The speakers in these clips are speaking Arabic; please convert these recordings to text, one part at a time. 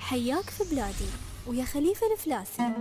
حياك في بلادي ويا خليفة الفلاسي.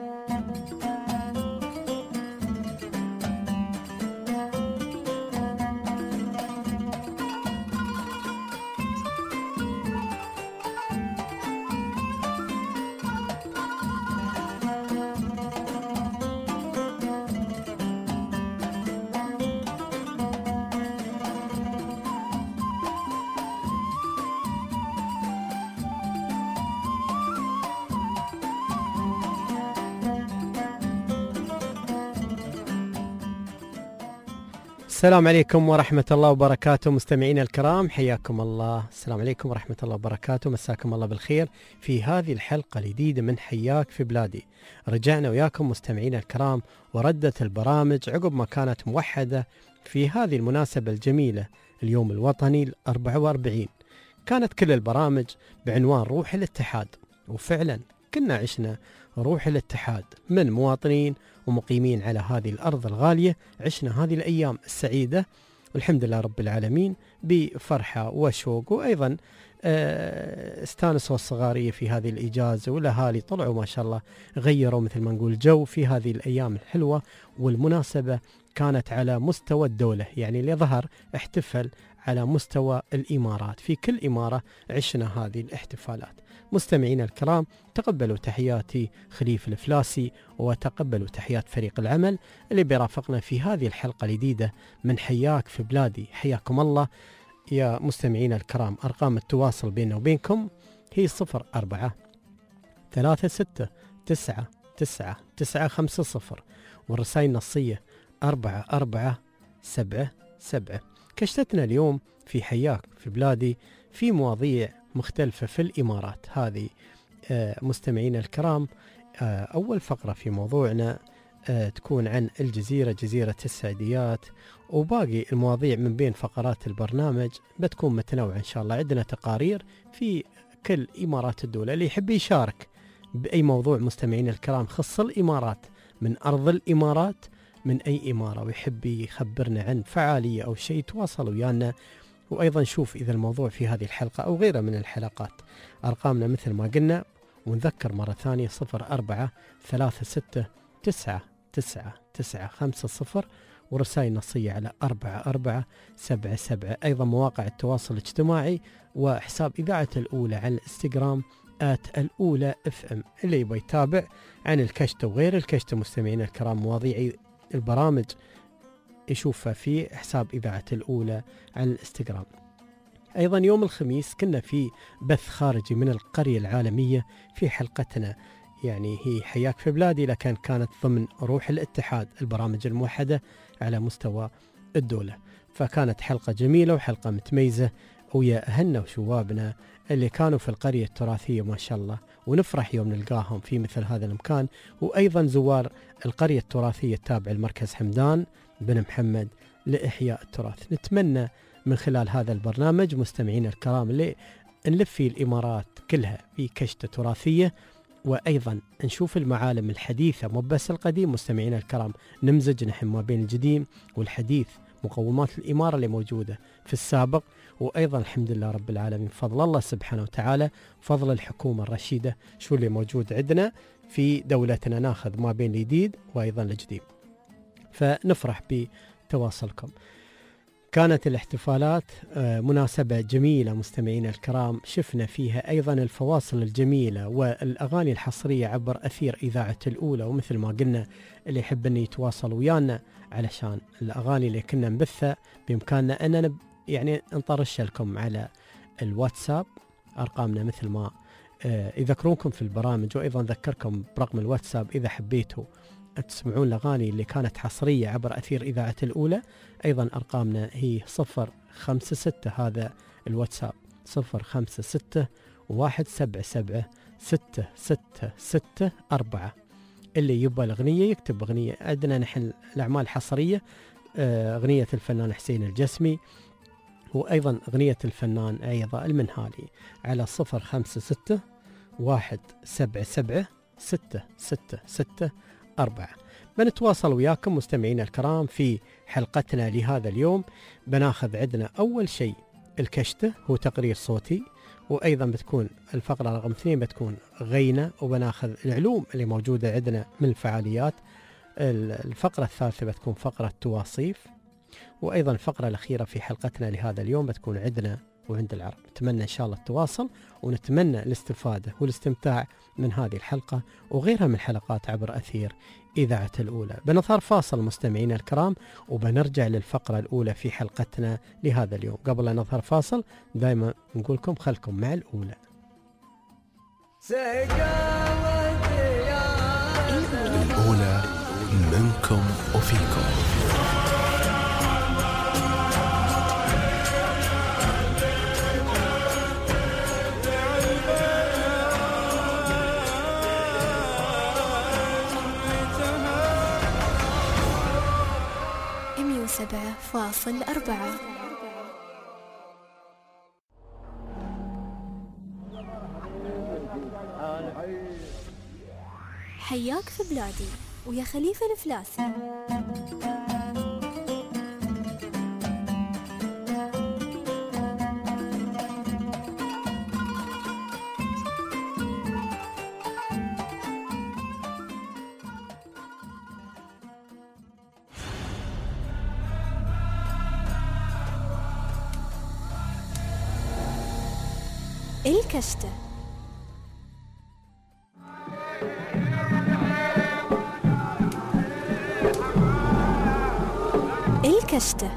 السلام عليكم ورحمة الله وبركاته مستمعينا الكرام، حياكم الله. السلام عليكم ورحمة الله وبركاته، مساكم الله بالخير في هذه الحلقة الجديدة من حياك في بلادي. رجعنا وياكم مستمعينا الكرام وردت البرامج عقب ما كانت موحدة في هذه المناسبة الجميلة، اليوم الوطني 44. كانت كل البرامج بعنوان روح الاتحاد، وفعلا كنا عشنا روح الاتحاد من مواطنين ومقيمين على هذه الأرض الغالية. عشنا هذه الأيام السعيدة والحمد لله رب العالمين بفرحة وشوق، وأيضا استانسوا الصغارية في هذه الإجازة، والأهالي طلعوا ما شاء الله غيروا مثل ما نقول جو في هذه الأيام الحلوة. والمناسبة كانت على مستوى الدولة، يعني اللي ظهر احتفل على مستوى الإمارات، في كل إمارة عشنا هذه الاحتفالات. مستمعينا الكرام، تقبلوا تحياتي خليفة الفلاسي، وتقبلوا تحيات فريق العمل اللي بيرافقنا في هذه الحلقة الجديدة من حياك في بلادي. حياكم الله يا مستمعينا الكرام. أرقام التواصل بيننا وبينكم هي 0436999950، والرسائل النصية 4477. كشتتنا اليوم في حياك في بلادي في مواضيع مختلفة في الإمارات هذه. مستمعينا الكرام، أول فقرة في موضوعنا تكون عن الجزيرة، جزيرة السعديات، وباقي المواضيع من بين فقرات البرنامج بتكون متنوعة إن شاء الله. عندنا تقارير في كل إمارات الدولة. اللي يحب يشارك بأي موضوع مستمعينا الكرام خص الإمارات، من أرض الإمارات، من أي إمارة، ويحب يخبرنا عن فعالية أو شيء، تواصلوا ويانا. وأيضا شوف إذا الموضوع في هذه الحلقة أو غيرها من الحلقات. أرقامنا مثل ما قلنا، ونذكر مرة ثانية 0436999950، ورسائل نصية على 4477. أيضا مواقع التواصل الاجتماعي وحساب إذاعة الأولى على الانستغرام @الأولى FM. اللي يبغى يتابع عن الكشتة وغير الكشتة مستمعين الكرام مواضيع البرامج يشوفها في حساب إذاعة الأولى على الانستغرام. أيضا يوم الخميس كنا في بث خارجي من القرية العالمية في حلقتنا، يعني هي حياك في بلادي، لكن كانت ضمن روح الاتحاد، البرامج الموحدة على مستوى الدولة. فكانت حلقة جميلة وحلقة متميزة ويا أهلنا وشبابنا اللي كانوا في القرية التراثية ما شاء الله، ونفرح يوم نلقاهم في مثل هذا المكان. وأيضا زوار القرية التراثية التابعة لمركز حمدان بن محمد لإحياء التراث. نتمنى من خلال هذا البرنامج مستمعين الكرام اللي نلف في الإمارات كلها في كشتة تراثية، وأيضا نشوف المعالم الحديثة مو بس القديم مستمعين الكرام، نمزج نحن ما بين القديم والحديث، مقومات الإمارة اللي موجودة في السابق. وأيضا الحمد لله رب العالمين، فضل الله سبحانه وتعالى، فضل الحكومة الرشيدة، شو اللي موجود عندنا في دولتنا، ناخذ ما بين الجديد وأيضا الجديد. فنفرح بتواصلكم. كانت الاحتفالات مناسبة جميلة مستمعين الكرام، شفنا فيها أيضا الفواصل الجميلة والأغاني الحصرية عبر أثير إذاعة الأولى. ومثل ما قلنا اللي يحب أن يتواصل ويانا علشان الأغاني اللي كنا نبثها بإمكاننا أننا يعني نطرش لكم على الواتساب. أرقامنا مثل ما يذكرونكم في البرامج، وأيضا ذكركم برقم الواتساب إذا حبيتوا تسمعون الأغاني اللي كانت حصرية عبر أثير إذاعة الأولى. أيضا أرقامنا هي 056، هذا الواتساب 056-177-6664. اللي يبغى الأغنية يكتب أغنية. عندنا نحن الأعمال الحصرية، أغنية الفنان حسين الجسمي، وأيضا أغنية الفنان أيضا المنهالي على 056-177-6664. بنتواصل وياكم مستمعين الكرام في حلقتنا لهذا اليوم. بناخذ عندنا أول شيء الكشتة، هو تقرير صوتي، وأيضا بتكون الفقرة رقم 2 بتكون غينة، وبناخذ العلوم اللي موجودة عندنا من الفعاليات. الفقرة الثالثة بتكون فقرة تواصيف، وأيضا الفقرة الأخيرة في حلقتنا لهذا اليوم بتكون عندنا وعند العرب. نتمنى إن شاء الله التواصل، ونتمنى الاستفادة والاستمتاع من هذه الحلقة وغيرها من الحلقات عبر أثير إذاعة الأولى. بنظهر فاصل مستمعينا الكرام، وبنرجع للفقرة الأولى في حلقتنا لهذا اليوم. قبل أن نظهر فاصل دائما نقولكم خلكم مع الأولى. الأولى منكم وفيكم. سبعة فاصل 4. حياك في بلادي ويا خليفة الفلاسي. الكشتة. الكشتة.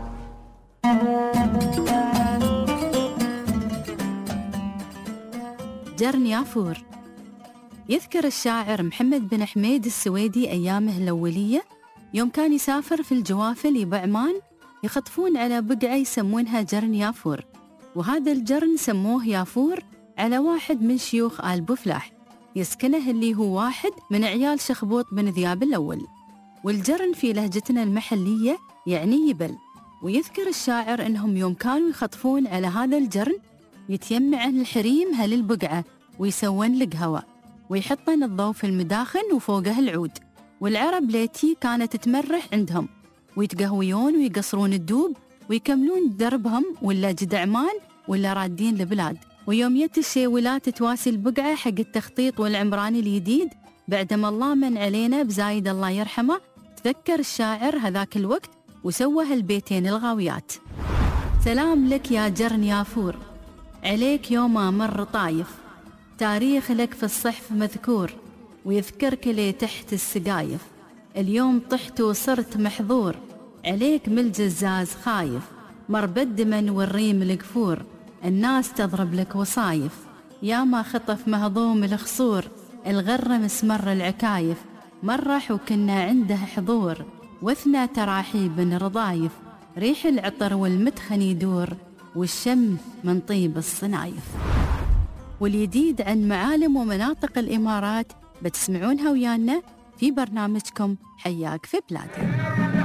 جرن يافور. يذكر الشاعر محمد بن حميد السويدي أيامه الأولية يوم كان يسافر في الجوافل يبعمان يخطفون على بقعة يسمونها جرن يافور، وهذا الجرن سموه يافور على واحد من شيوخ آل بوفلاح يسكنه، اللي هو واحد من عيال شخبوط بن ذياب الأول. والجرن في لهجتنا المحلية يعني يبل. ويذكر الشاعر إنهم يوم كانوا يخطفون على هذا الجرن يتيمع الحريم هالبقعة ويسوون له قهوة ويحطن الضوء في المداخن وفوقه العود، والعرب ليتي كانت تمرح عندهم ويتقهويون ويقصرون الدوب ويكملون دربهم ولا جدعمان ولا رادين البلاد. ويوم يت الشيولات تواسي البقعة حق التخطيط والعمراني الجديد بعدما الله من علينا بزايد الله يرحمه، تذكر الشاعر هذاك الوقت وسوى هالبيتين الغاويات. سلام لك يا جرن يافور، عليك يوم مر طايف، تاريخ لك في الصحف مذكور ويذكرك لي تحت السقايف. اليوم طحت وصرت محظور، عليك من الجزاز خايف، مربد من والريم القفور، الناس تضرب لك وصايف. يا ما خطف مهضوم الخصور، الغر مسمر العكايف، مرح وكنا عنده حضور، واثنى تراحيب رضايف، ريح العطر والمدخن يدور، والشم من طيب الصنايف. والجديد عن معالم ومناطق الإمارات بتسمعونها ويانا في برنامجكم حياك في بلادي.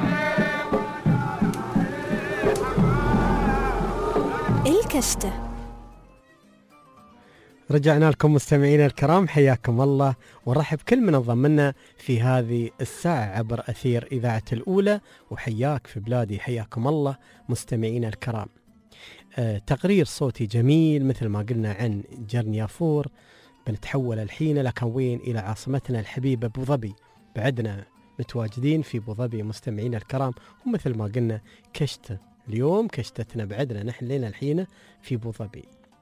الكشتة. رجعنا لكم مستمعينا الكرام، حياكم الله، ونرحب كل من انضم لنا في هذه الساعة عبر أثير إذاعة الأولى. وحياك في بلادي، حياكم الله مستمعينا الكرام. تقرير صوتي جميل مثل ما قلنا عن جرن يافور. بنتحول الحين لكن وين؟ إلى عاصمتنا الحبيبة أبو ظبي. بعدنا متواجدين في أبو ظبي مستمعينا الكرام، ومثل ما قلنا كشتة. اليوم كشتتنا بعدنا نحن لنا الحين في أبو ظبي.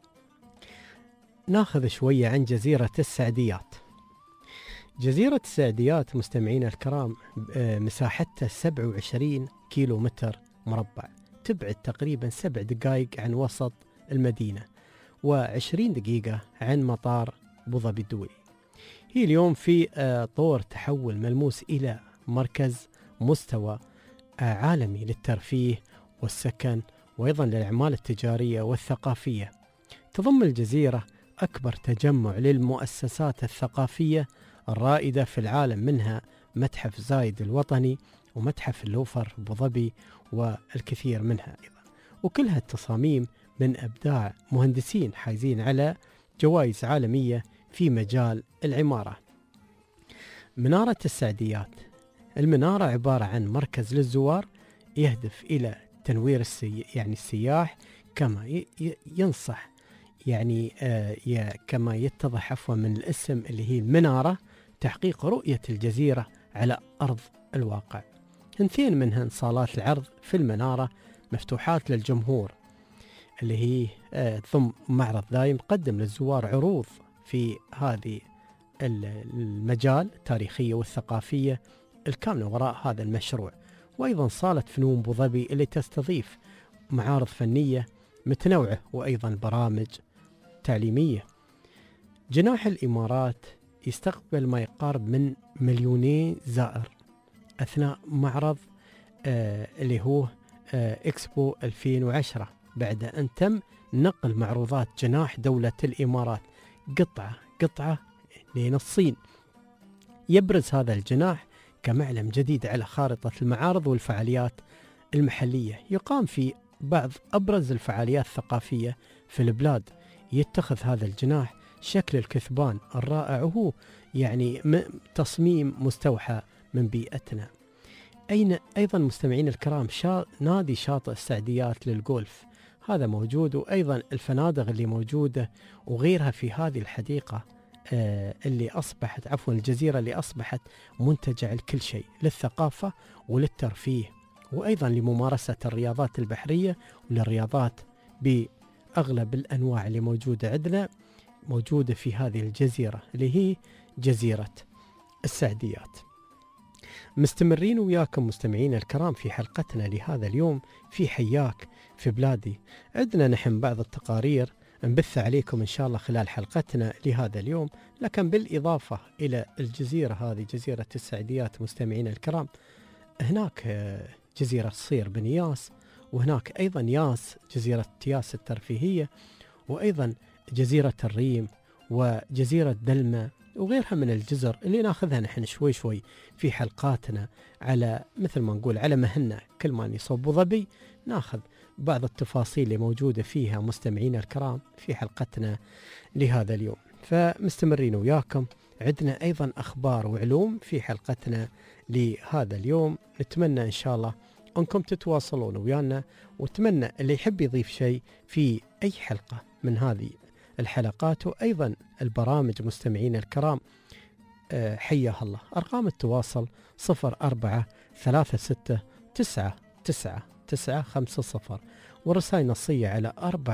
ناخذ شوية عن جزيرة السعديات. جزيرة السعديات مستمعينا الكرام مساحتها 27 كيلو متر مربع، تبعد تقريبا 7 دقائق عن وسط المدينة و20 دقيقة عن مطار أبو ظبي الدولي. هي اليوم في طور تحول ملموس إلى مركز مستوى عالمي للترفيه والسكن وأيضا للأعمال التجارية والثقافية. تضم الجزيرة أكبر تجمع للمؤسسات الثقافية الرائدة في العالم، منها متحف زايد الوطني ومتحف اللوفر أبو ظبي والكثير منها أيضا، وكلها التصاميم من أبداع مهندسين حايزين على جوائز عالمية في مجال العمارة. منارة السعديات. المنارة عبارة عن مركز للزوار يهدف إلى تنوير السياح، كما ينصح يعني كما يتضح عفوا من الاسم اللي هي المنارة، تحقيق رؤية الجزيرة على أرض الواقع. اثنين منهن صالات العرض في المنارة مفتوحات للجمهور، اللي هي ثم معرض دايم قدم للزوار عروض في هذه المجال التاريخية والثقافية الكامنة وراء هذا المشروع. وأيضا صالة فنون أبو ظبي اللي تستضيف معارض فنية متنوعة وأيضا برامج تعليمية. جناح الإمارات يستقبل ما يقارب من 2,000,000 زائر أثناء معرض اللي هو إكسبو 2010، بعد أن تم نقل معروضات جناح دولة الإمارات قطعة للصين. يبرز هذا الجناح كمعلم جديد على خارطة المعارض والفعاليات المحلية. يقام في بعض أبرز الفعاليات الثقافية في البلاد. يتخذ هذا الجناح شكل الكثبان الرائع، وهو يعني تصميم مستوحى من بيئتنا. أيضا مستمعين الكرام نادي شاطئ السعديات للجولف هذا موجود، وأيضا الفنادق اللي موجودة وغيرها في هذه الحديقة اللي أصبحت الجزيرة اللي أصبحت منتجع لكل شيء، للثقافة وللترفيه، وأيضا لممارسة الرياضات البحرية وللرياضات بأغلب الأنواع اللي موجودة عندنا، موجودة في هذه الجزيرة اللي هي جزيرة السعديات. مستمرين وياكم مستمعين الكرام في حلقتنا لهذا اليوم في حياك في بلادي. عندنا نحن بعض التقارير نبث عليكم إن شاء الله خلال حلقتنا لهذا اليوم، لكن بالإضافة إلى الجزيرة هذه جزيرة السعديات مستمعين الكرام، هناك جزيرة صير بن ياس، وهناك أيضا ياس جزيرة ياس الترفيهية، وأيضا جزيرة الريم وجزيرة دلمة وغيرها من الجزر اللي ناخذها نحن شوي شوي في حلقاتنا، على مثل ما نقول على مهلنا كل ما نصب أبو ظبي ناخذ بعض التفاصيل اللي موجودة فيها مستمعين الكرام في حلقتنا لهذا اليوم. فمستمرين وياكم، عندنا أيضا أخبار وعلوم في حلقتنا لهذا اليوم. نتمنى إن شاء الله أنكم تتواصلون ويانا، واتمنى اللي يحب يضيف شيء في أي حلقة من هذه الحلقات وأيضا البرامج مستمعين الكرام حياه الله. أرقام التواصل 0436999950 ورسائل نصية على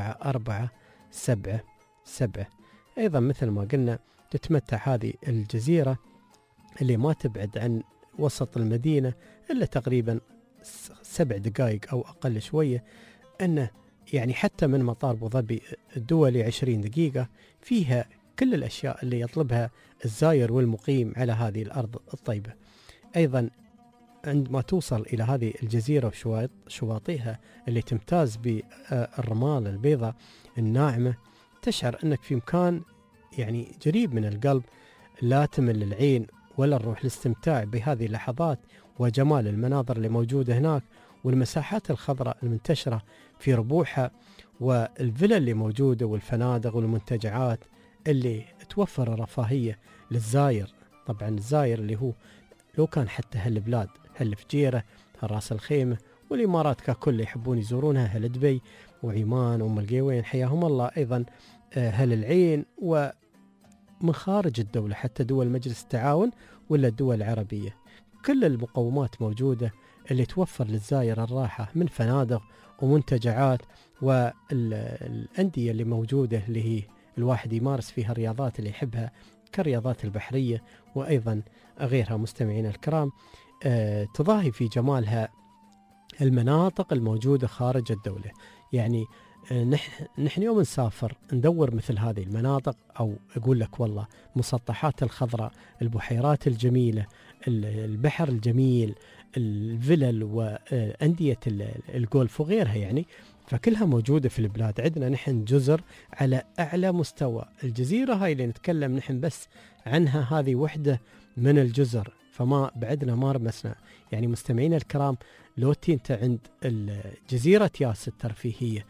4477. أيضا مثل ما قلنا تتمتع هذه الجزيرة اللي ما تبعد عن وسط المدينة إلا تقريبا 7 دقائق أو أقل شوية، أنه يعني حتى من مطار أبو ظبي الدولي 20 دقيقة، فيها كل الأشياء اللي يطلبها الزائر والمقيم على هذه الأرض الطيبة. أيضا عندما توصل إلى هذه الجزيرة وشواطئها اللي تمتاز بالرمال البيضاء الناعمة، تشعر أنك في مكان يعني قريب من القلب، لا تمل العين ولا الروح الاستمتاع بهذه اللحظات وجمال المناظر اللي موجودة هناك، والمساحات الخضراء المنتشرة في ربوعها، والفيلا اللي موجودة والفنادق والمنتجعات اللي توفر الرفاهية للزائر. طبعا الزائر اللي هو لو كان حتى هالبلاد، هالفجيرة، راس الخيمة والإمارات ككل يحبون يزورونها، هل دبي وعمان وأم القيوين حياهم الله، أيضا هل العين، ومن خارج الدولة حتى دول مجلس التعاون ولا الدول العربية، كل المقومات موجودة اللي توفر للزائر الراحة من فنادق ومنتجعات، والأندية اللي موجودة اللي هي الواحد يمارس فيها الرياضات اللي يحبها كالرياضات البحرية وأيضا غيرها مستمعين الكرام. تضاهي في جمالها المناطق الموجودة خارج الدولة. يعني نحن يوم نسافر ندور مثل هذه المناطق، أو أقول لك والله مسطحات الخضراء، البحيرات الجميلة، البحر الجميل، الفلل وأندية الجولف وغيرها، يعني فكلها موجودة في البلاد. عندنا نحن جزر على أعلى مستوى. الجزيرة هاي اللي نتكلم نحن بس عنها هذه وحدة من الجزر، فما بعدنا ما رمسنا. يعني مستمعين الكرام، لو انت عند جزيرة ياس الترفيهية،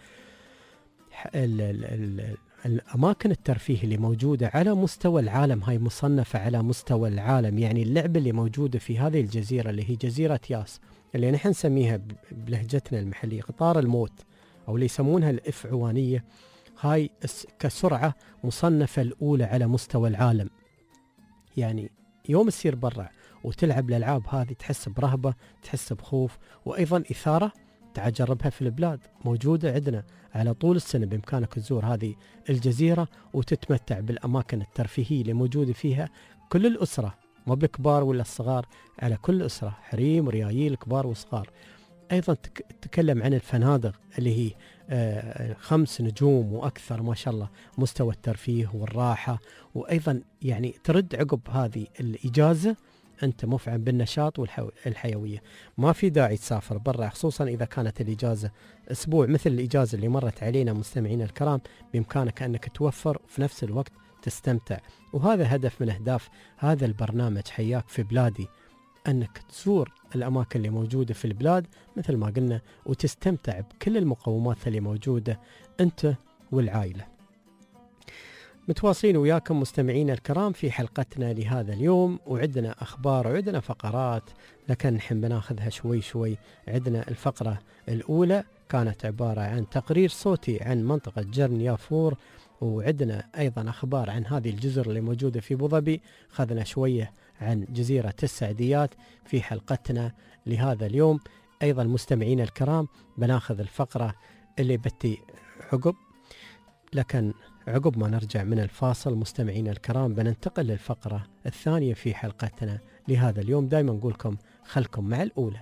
الأماكن الترفيه اللي موجودة على مستوى العالم، هاي مصنفة على مستوى العالم. يعني اللعبة اللي موجودة في هذه الجزيرة اللي هي جزيرة ياس، اللي نحن نسميها بلهجتنا المحلية قطار الموت، أو اللي يسمونها الإفعوانية، هاي كسرعة مصنفة الأولى على مستوى العالم. يعني يوم تسير برا وتلعب الألعاب هذه تحس برهبة، تحس بخوف، وأيضا إثارة. تعال جربها في البلاد، موجودة عندنا على طول السنة. بإمكانك تزور هذه الجزيرة وتتمتع بالأماكن الترفيهية اللي موجودة فيها. كل الأسرة، مو بالكبار ولا الصغار، على كل الأسرة، حريم وريايل كبار وصغار. أيضا تكلم عن الفنادق اللي هي 5 نجوم وأكثر، ما شاء الله مستوى الترفيه والراحة. وأيضا يعني ترد عقب هذه الإجازة أنت مفعم بالنشاط والحيوية. ما في داعي تسافر برا، خصوصا إذا كانت الإجازة أسبوع مثل الإجازة اللي مرت علينا مستمعين الكرام. بإمكانك أنك توفر وفي نفس الوقت تستمتع. وهذا هدف من أهداف هذا البرنامج حياك في بلادي، أنك تزور الأماكن اللي موجودة في البلاد مثل ما قلنا، وتستمتع بكل المقومات اللي موجودة أنت والعائلة. متواصلين وياكم مستمعين الكرام في حلقتنا لهذا اليوم، وعندنا أخبار وعندنا فقرات، لكن نحن بناخذها شوي شوي. عندنا الفقرة الأولى كانت عبارة عن تقرير صوتي عن منطقة جرن يافور، وعندنا أيضا أخبار عن هذه الجزر اللي موجودة في أبو ظبي. خذنا شوية عن جزيرة السعديات في حلقتنا لهذا اليوم. أيضا مستمعين الكرام بناخذ الفقرة اللي بتي عقب، لكن عقب ما نرجع من الفاصل مستمعين الكرام بننتقل للفقرة الثانية في حلقتنا لهذا اليوم. دائما نقولكم خلكم مع الأولى.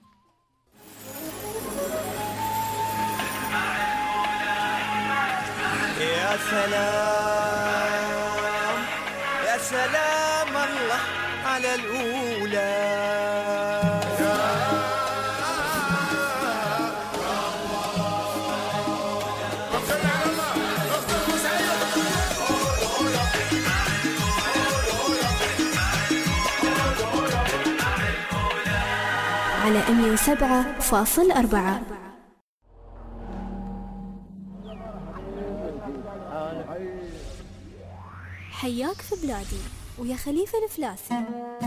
يا سلام يا سلام الله على الأولى. على 107.4. حياك في بلادي ويا خليفة الفلاسي.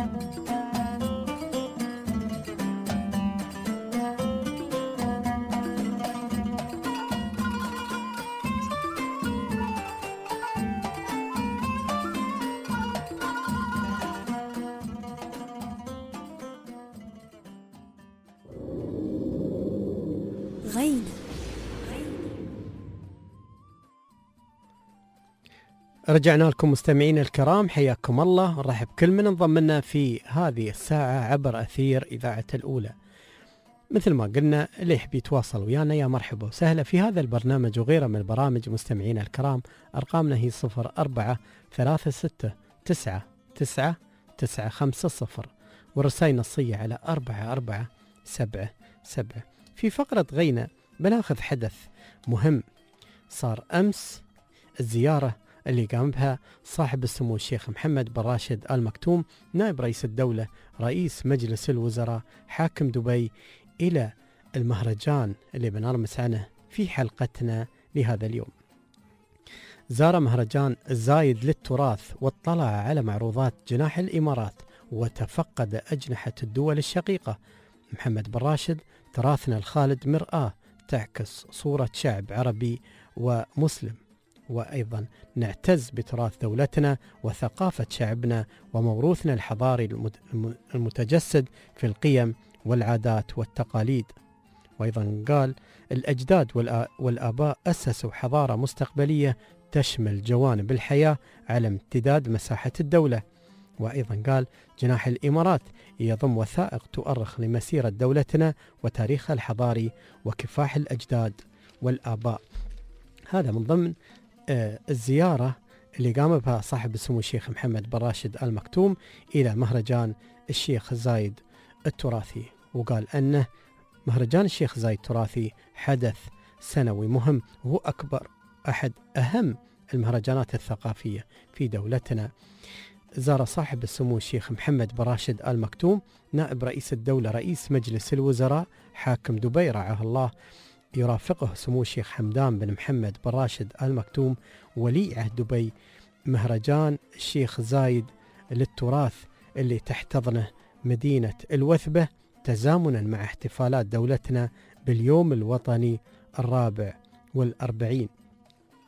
غينة. رجعنا لكم مستمعين الكرام، حياكم الله. نرحب كل من انضم لنا في هذه الساعة عبر أثير إذاعة الأولى. مثل ما قلنا اللي يحب يتواصل ويانا يا مرحبا وسهلا في هذا البرنامج وغيره من البرامج. مستمعين الكرام أرقامنا هي 04-3699-950 والرسائل نصية على 4477. في فقرة غينة بناخذ حدث مهم صار أمس، الزيارة اللي قام بها صاحب السمو الشيخ محمد بن راشد آل مكتوم نائب رئيس الدولة رئيس مجلس الوزراء حاكم دبي إلى المهرجان اللي بنرمس عنه في حلقتنا لهذا اليوم. زار مهرجان الزايد للتراث واطلع على معروضات جناح الإمارات وتفقد أجنحة الدول الشقيقة. محمد بن راشد: تراثنا الخالد مرآة تعكس صورة شعب عربي ومسلم، وأيضا نعتز بتراث دولتنا وثقافة شعبنا وموروثنا الحضاري المتجسد في القيم والعادات والتقاليد. وأيضا قال: الأجداد والآباء أسسوا حضارة مستقبلية تشمل جوانب الحياة على امتداد مساحة الدولة. وأيضا قال: جناح الإمارات يضم وثائق تؤرخ لمسيرة دولتنا وتاريخها الحضاري وكفاح الأجداد والآباء. هذا من ضمن الزيارة اللي قام بها صاحب السمو الشيخ محمد بن راشد آل مكتوم إلى مهرجان الشيخ زايد التراثي. وقال أنه مهرجان الشيخ زايد التراثي حدث سنوي مهم، وهو أحد أهم المهرجانات الثقافية في دولتنا. زار صاحب السمو الشيخ محمد بن راشد آل مكتوم نائب رئيس الدولة رئيس مجلس الوزراء حاكم دبي رعاه الله، يرافقه سمو الشيخ حمدان بن محمد بن راشد آل مكتوم ولي عهد دبي مهرجان الشيخ زايد للتراث اللي تحتضنه مدينة الوثبة تزامنا مع احتفالات دولتنا باليوم الوطني 44.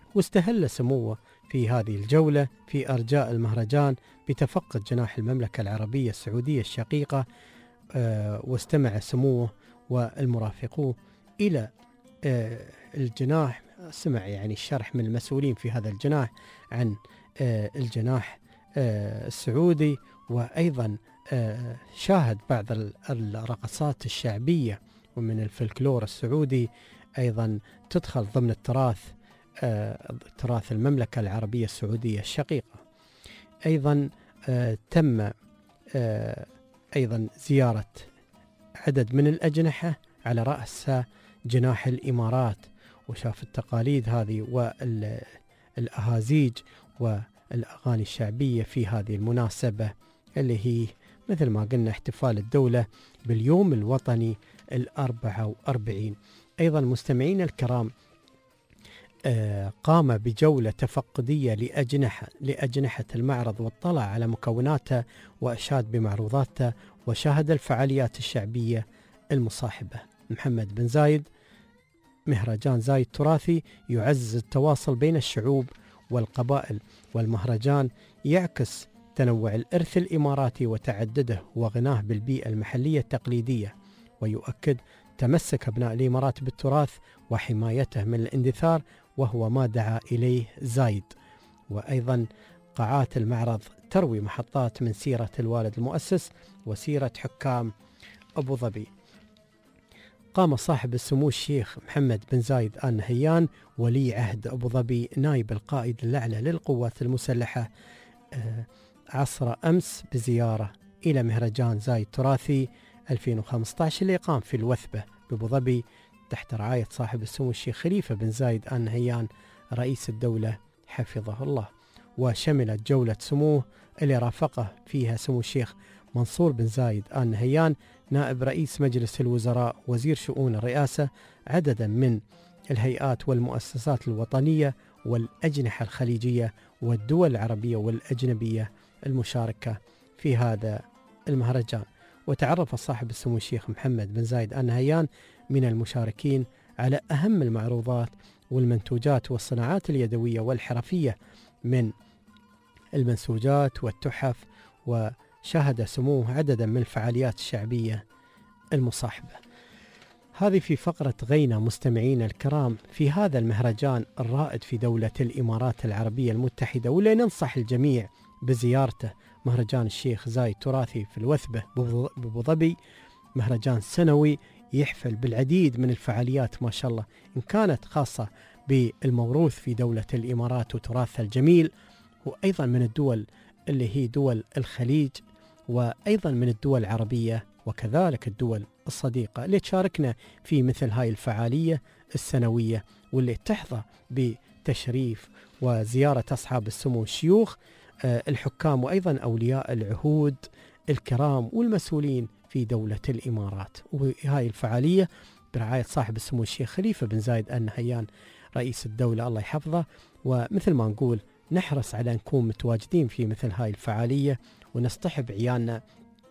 واستهل سموه في هذه الجولة في أرجاء المهرجان بتفقد جناح المملكة العربية السعودية الشقيقة، واستمع سموه والمرافقون إلى الجناح. سمع يعني الشرح من المسؤولين في هذا الجناح عن الجناح السعودي، وأيضا شاهد بعض الرقصات الشعبية ومن الفلكلور السعودي أيضا تدخل ضمن تراث المملكة العربية السعودية الشقيقة. أيضا تم أيضا زيارة عدد من الأجنحة على رأسها جناح الإمارات، وشاف التقاليد هذه والأهازيج والأغاني الشعبية في هذه المناسبة اللي هي مثل ما قلنا احتفال الدولة باليوم الوطني 44. أيضا مستمعين الكرام قام بجولة تفقدية لأجنحة المعرض، واطلع على مكوناته وأشاد بمعروضاته، وشاهد الفعاليات الشعبية المصاحبة. محمد بن زايد مهرجان زايد تراثي يعزز التواصل بين الشعوب والقبائل، والمهرجان يعكس تنوع الإرث الإماراتي وتعدده وغناه بالبيئة المحلية التقليدية، ويؤكد تمسك أبناء الإمارات بالتراث وحمايته من الاندثار، وهو ما دعا إليه زايد. وأيضا قاعات المعرض تروي محطات من سيرة الوالد المؤسس وسيرة حكام أبو ظبي. قام صاحب السمو الشيخ محمد بن زايد آل نهيان ولي عهد أبو ظبي نائب القائد الأعلى للقوات المسلحة عصر أمس بزيارة إلى مهرجان زايد تراثي 2015 اللي قام في الوثبة بأبو ظبي تحت رعاية صاحب السمو الشيخ خليفة بن زايد آل نهيان رئيس الدولة حفظه الله. وشملت جولة سموه اللي رافقه فيها سمو الشيخ منصور بن زايد آل نهيان نائب رئيس مجلس الوزراء وزير شؤون الرئاسة عددا من الهيئات والمؤسسات الوطنية والأجنحة الخليجية والدول العربية والأجنبية المشاركة في هذا المهرجان. وتعرف صاحب السمو الشيخ محمد بن زايد آل نهيان من المشاركين على أهم المعروضات والمنتوجات والصناعات اليدوية والحرفية من المنسوجات والتحف، وشاهد سموه عددا من الفعاليات الشعبية المصاحبة. هذه في فقرة غينا مستمعين الكرام في هذا المهرجان الرائد في دولة الإمارات العربية المتحدة، واللي ننصح الجميع بزيارته. مهرجان الشيخ زايد تراثي في الوثبة بأبو ظبي مهرجان سنوي يحفل بالعديد من الفعاليات ما شاء الله، إن كانت خاصة بالموروث في دولة الإمارات وتراثها الجميل، وأيضا من الدول اللي هي دول الخليج، وأيضا من الدول العربية وكذلك الدول الصديقة اللي تشاركنا في مثل هاي الفعالية السنوية، واللي تحظى بتشريف وزيارة أصحاب السمو الشيوخ الحكام وأيضا أولياء العهود الكرام والمسؤولين في دولة الإمارات. وهاي الفعالية برعاية صاحب السمو الشيخ خليفة بن زايد آل نهيان رئيس الدولة الله يحفظه. ومثل ما نقول نحرص على نكون متواجدين في مثل هاي الفعالية ونصطحب عيالنا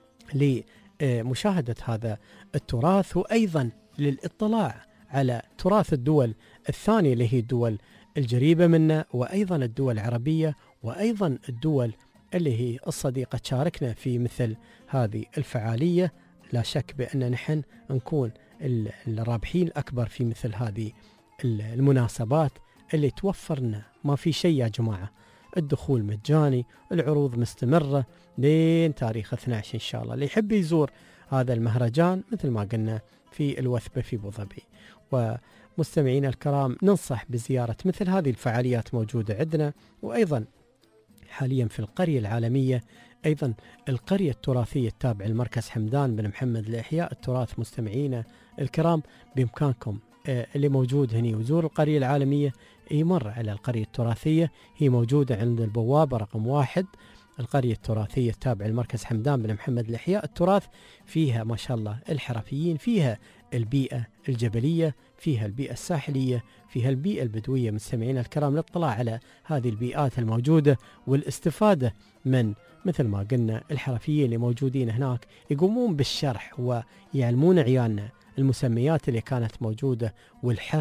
لمشاهدة هذا التراث، وأيضا للإطلاع على تراث الدول الثانية اللي هي الدول الجريبة منا، وأيضا الدول العربية، وأيضا الدول اللي هي الصديقة تشاركنا في مثل هذه الفعالية. لا شك بأن نحن نكون الرابحين الأكبر في مثل هذه المناسبات اللي توفرنا ما في شيء يا جماعة. الدخول مجاني، العروض مستمرة لين تاريخ 12 إن شاء الله. اللي يحب يزور هذا المهرجان مثل ما قلنا في الوثبة في أبو ظبي. ومستمعين الكرام ننصح بزيارة مثل هذه الفعاليات موجودة عندنا، وأيضا حاليا في القرية العالمية أيضا القرية التراثية التابعة لمركز حمدان بن محمد لإحياء التراث. مستمعينا الكرام بإمكانكم اللي موجود هنا وزور القرية العالمية يمر على القرية التراثية، هي موجودة عند البوابة رقم 1. القرية التراثية التابعة لمركز حمدان بن محمد لإحياء التراث فيها ما شاء الله الحرفيين، فيها البيئة الجبلية، فيها البيئة الساحلية، فيها البيئة البدوية. مستمعين الكرام الاطلاع على هذه البيئات الموجودة والاستفادة من مثل ما قلنا الحرفيين اللي موجودين هناك يقومون بالشرح ويعلمون عيالنا المسميات اللي كانت موجودة والحرف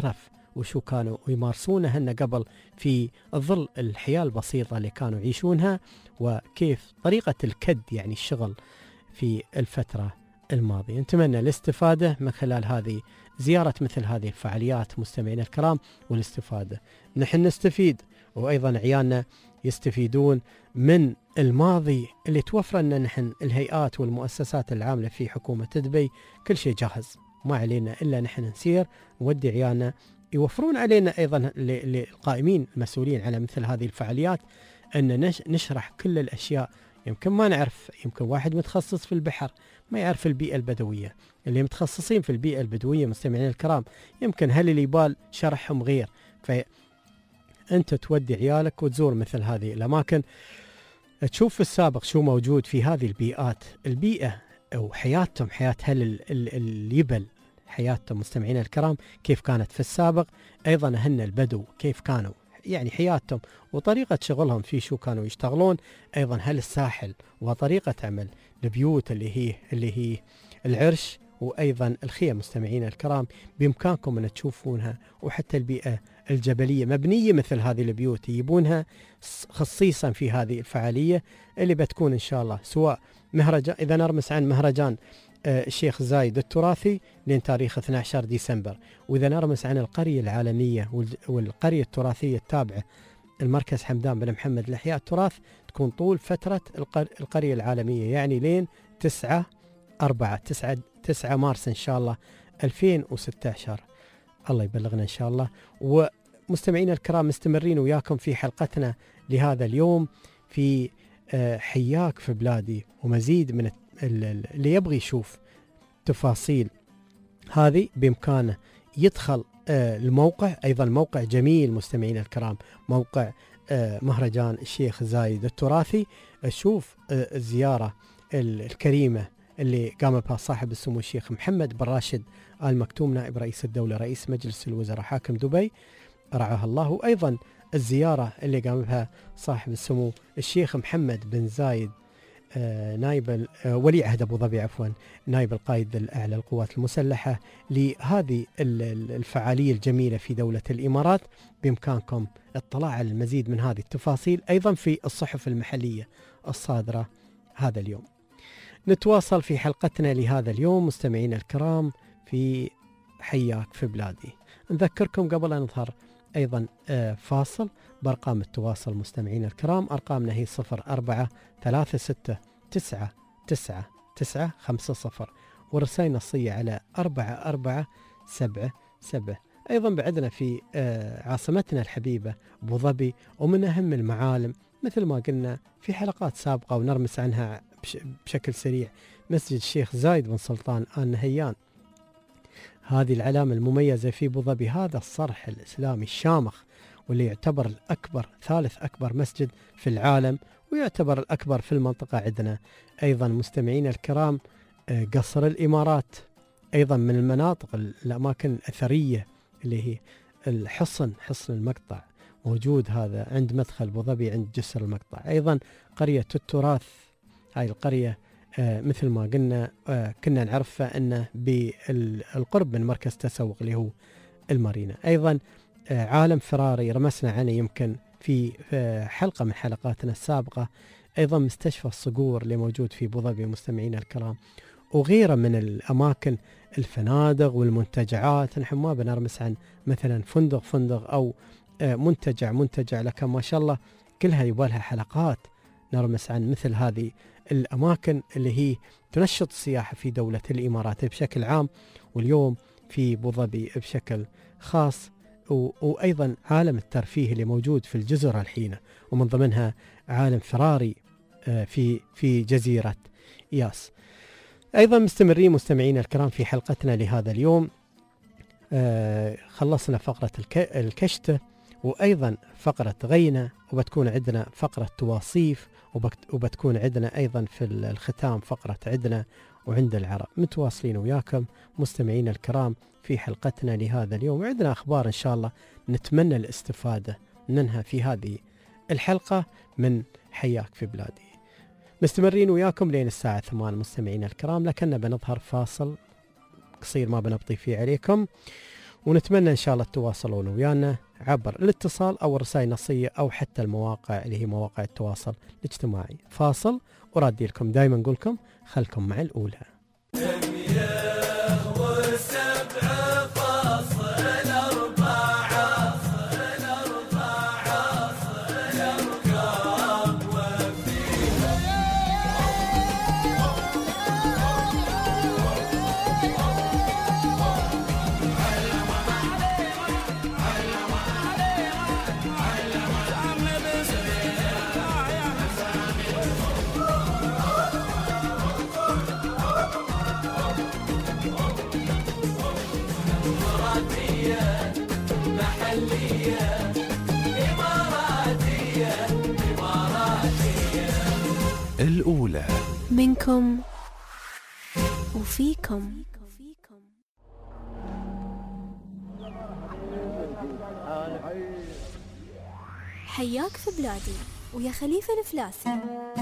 وشو كانوا يمارسونه هن قبل في ظل الحياة البسيطة اللي كانوا يعيشونها، وكيف طريقة الكد يعني الشغل في الفترة الماضية. نتمنى الاستفادة من خلال هذه زيارة مثل هذه الفعاليات مستمعينا الكرام، والاستفادة نحن نستفيد وأيضا عيالنا يستفيدون من الماضي اللي توفر لنا نحن. الهيئات والمؤسسات العاملة في حكومة دبي كل شيء جاهز، ما علينا إلا نحن نسير نودي عيالنا، يوفرون علينا أيضا للقائمين المسؤولين على مثل هذه الفعاليات أن نشرح كل الأشياء. يمكن ما نعرف، يمكن واحد متخصص في البحر ما يعرف البيئة البدوية، اللي متخصصين في البيئة البدوية مستمعين الكرام يمكن هل اللي يبال شرحهم غير. فأنت تودي عيالك وتزور مثل هذه الأماكن، تشوف في السابق شو موجود في هذه البيئات، البيئة أو حياتهم، حياة هل اليبل، حياتهم مستمعين الكرام كيف كانت في السابق، أيضا هن البدو كيف كانوا يعني حياتهم وطريقة شغلهم في شو كانوا يشتغلون، أيضا هل الساحل وطريقة عمل البيوت اللي هي العرش وأيضا الخيام مستمعين الكرام بإمكانكم أن تشوفونها. وحتى البيئة الجبلية مبنية مثل هذه البيوت يجيبونها خصيصا في هذه الفعالية اللي بتكون إن شاء الله، سواء مهرجان، إذا نرمس عن مهرجان الشيخ زايد التراثي لين تاريخ 12 ديسمبر، وإذا نرمس عن القرية العالمية والقرية التراثية التابعة المركز حمدان بن محمد لإحياء التراث تكون طول فترة القرية العالمية، يعني لين 9 مارس إن شاء الله 2016. الله يبلغنا إن شاء الله. ومستمعين الكرام مستمرين وياكم في حلقتنا لهذا اليوم في حياك في بلادي، ومزيد من اللي يبغي يشوف تفاصيل هذه بإمكانه يدخل الموقع، أيضا موقع جميل مستمعين الكرام، موقع مهرجان الشيخ زايد التراثي. شوف الزيارة الكريمة اللي قام بها صاحب السمو الشيخ محمد بن راشد آل مكتوم نائب رئيس الدولة رئيس مجلس الوزراء حاكم دبي رعاه الله، وأيضا الزيارة اللي قام بها صاحب السمو الشيخ محمد بن زايد نائب ولي عهد أبو ظبي نائب القائد الأعلى للقوات المسلحة لهذه الفعالية الجميلة في دولة الإمارات. بإمكانكم الاطلاع على المزيد من هذه التفاصيل أيضا في الصحف المحلية الصادرة هذا اليوم. نتواصل في حلقتنا لهذا اليوم مستمعين الكرام في حياك في بلادي. نذكركم قبل أن نظهر أيضا فاصل بأرقام التواصل مستمعين الكرام، أرقامنا هي 0436999950 ورسائل نصية على 4477. أيضا بعدنا في عاصمتنا الحبيبة أبو ظبي، ومن أهم المعالم مثل ما قلنا في حلقات سابقة ونرمس عنها بشكل سريع مسجد الشيخ زايد بن سلطان آل نهيان. هذه العلامة المميزة في أبو ظبي، هذا الصرح الإسلامي الشامخ واللي يعتبر الأكبر، ثالث أكبر مسجد في العالم، ويعتبر الأكبر في المنطقة عندنا. أيضا مستمعين الكرام قصر الإمارات أيضا من المناطق الأماكن الأثرية اللي هي حصن المقطع موجود هذا عند مدخل أبو ظبي عند جسر المقطع. أيضا قرية التراث، هاي القرية مثل ما قلنا كنا نعرفها أنه بالقرب من مركز تسوق اللي هو المارينا. أيضا عالم فراري رمسنا عنه يمكن في حلقة من حلقاتنا السابقة. أيضا مستشفى الصقور اللي موجود في أبو ظبي مستمعين الكرام، وغيره من الأماكن، الفنادق والمنتجعات. نحن ما بنرمس عن مثلا فندق أو منتجع لكن ما شاء الله كلها يبالها حلقات نرمس عن مثل هذه الأماكن اللي هي تنشط السياحة في دولة الإمارات بشكل عام، واليوم في أبو ظبي بشكل خاص. وأيضا عالم الترفيه اللي موجود في الجزر الحين، ومن ضمنها عالم فراري في جزيرة ياس. أيضا مستمرين مستمعين الكرام في حلقتنا لهذا اليوم. خلصنا فقرة الكشتة وأيضا فقرة غينة، وبتكون عندنا فقرة تواصيف، وبتكون عندنا أيضا في الختام فقرة عندنا وعند العرب. متواصلين وياكم مستمعين الكرام في حلقتنا لهذا اليوم، وعندنا أخبار إن شاء الله نتمنى الاستفادة منها في هذه الحلقة من حياك في بلادي. مستمرين وياكم لين الساعة 8 مستمعين الكرام، لكننا بنظهر فاصل قصير ما بنبطي فيه عليكم، ونتمنى إن شاء الله تتواصلون ويانا عبر الاتصال أو الرسائل النصية أو حتى المواقع اللي هي مواقع التواصل الاجتماعي. فاصل ورادي لكم دايما نقول لكم خلكم مع الأولى. الأولى منكم وفيكم. حياك في بلادي ويا خليفة الفلاسي.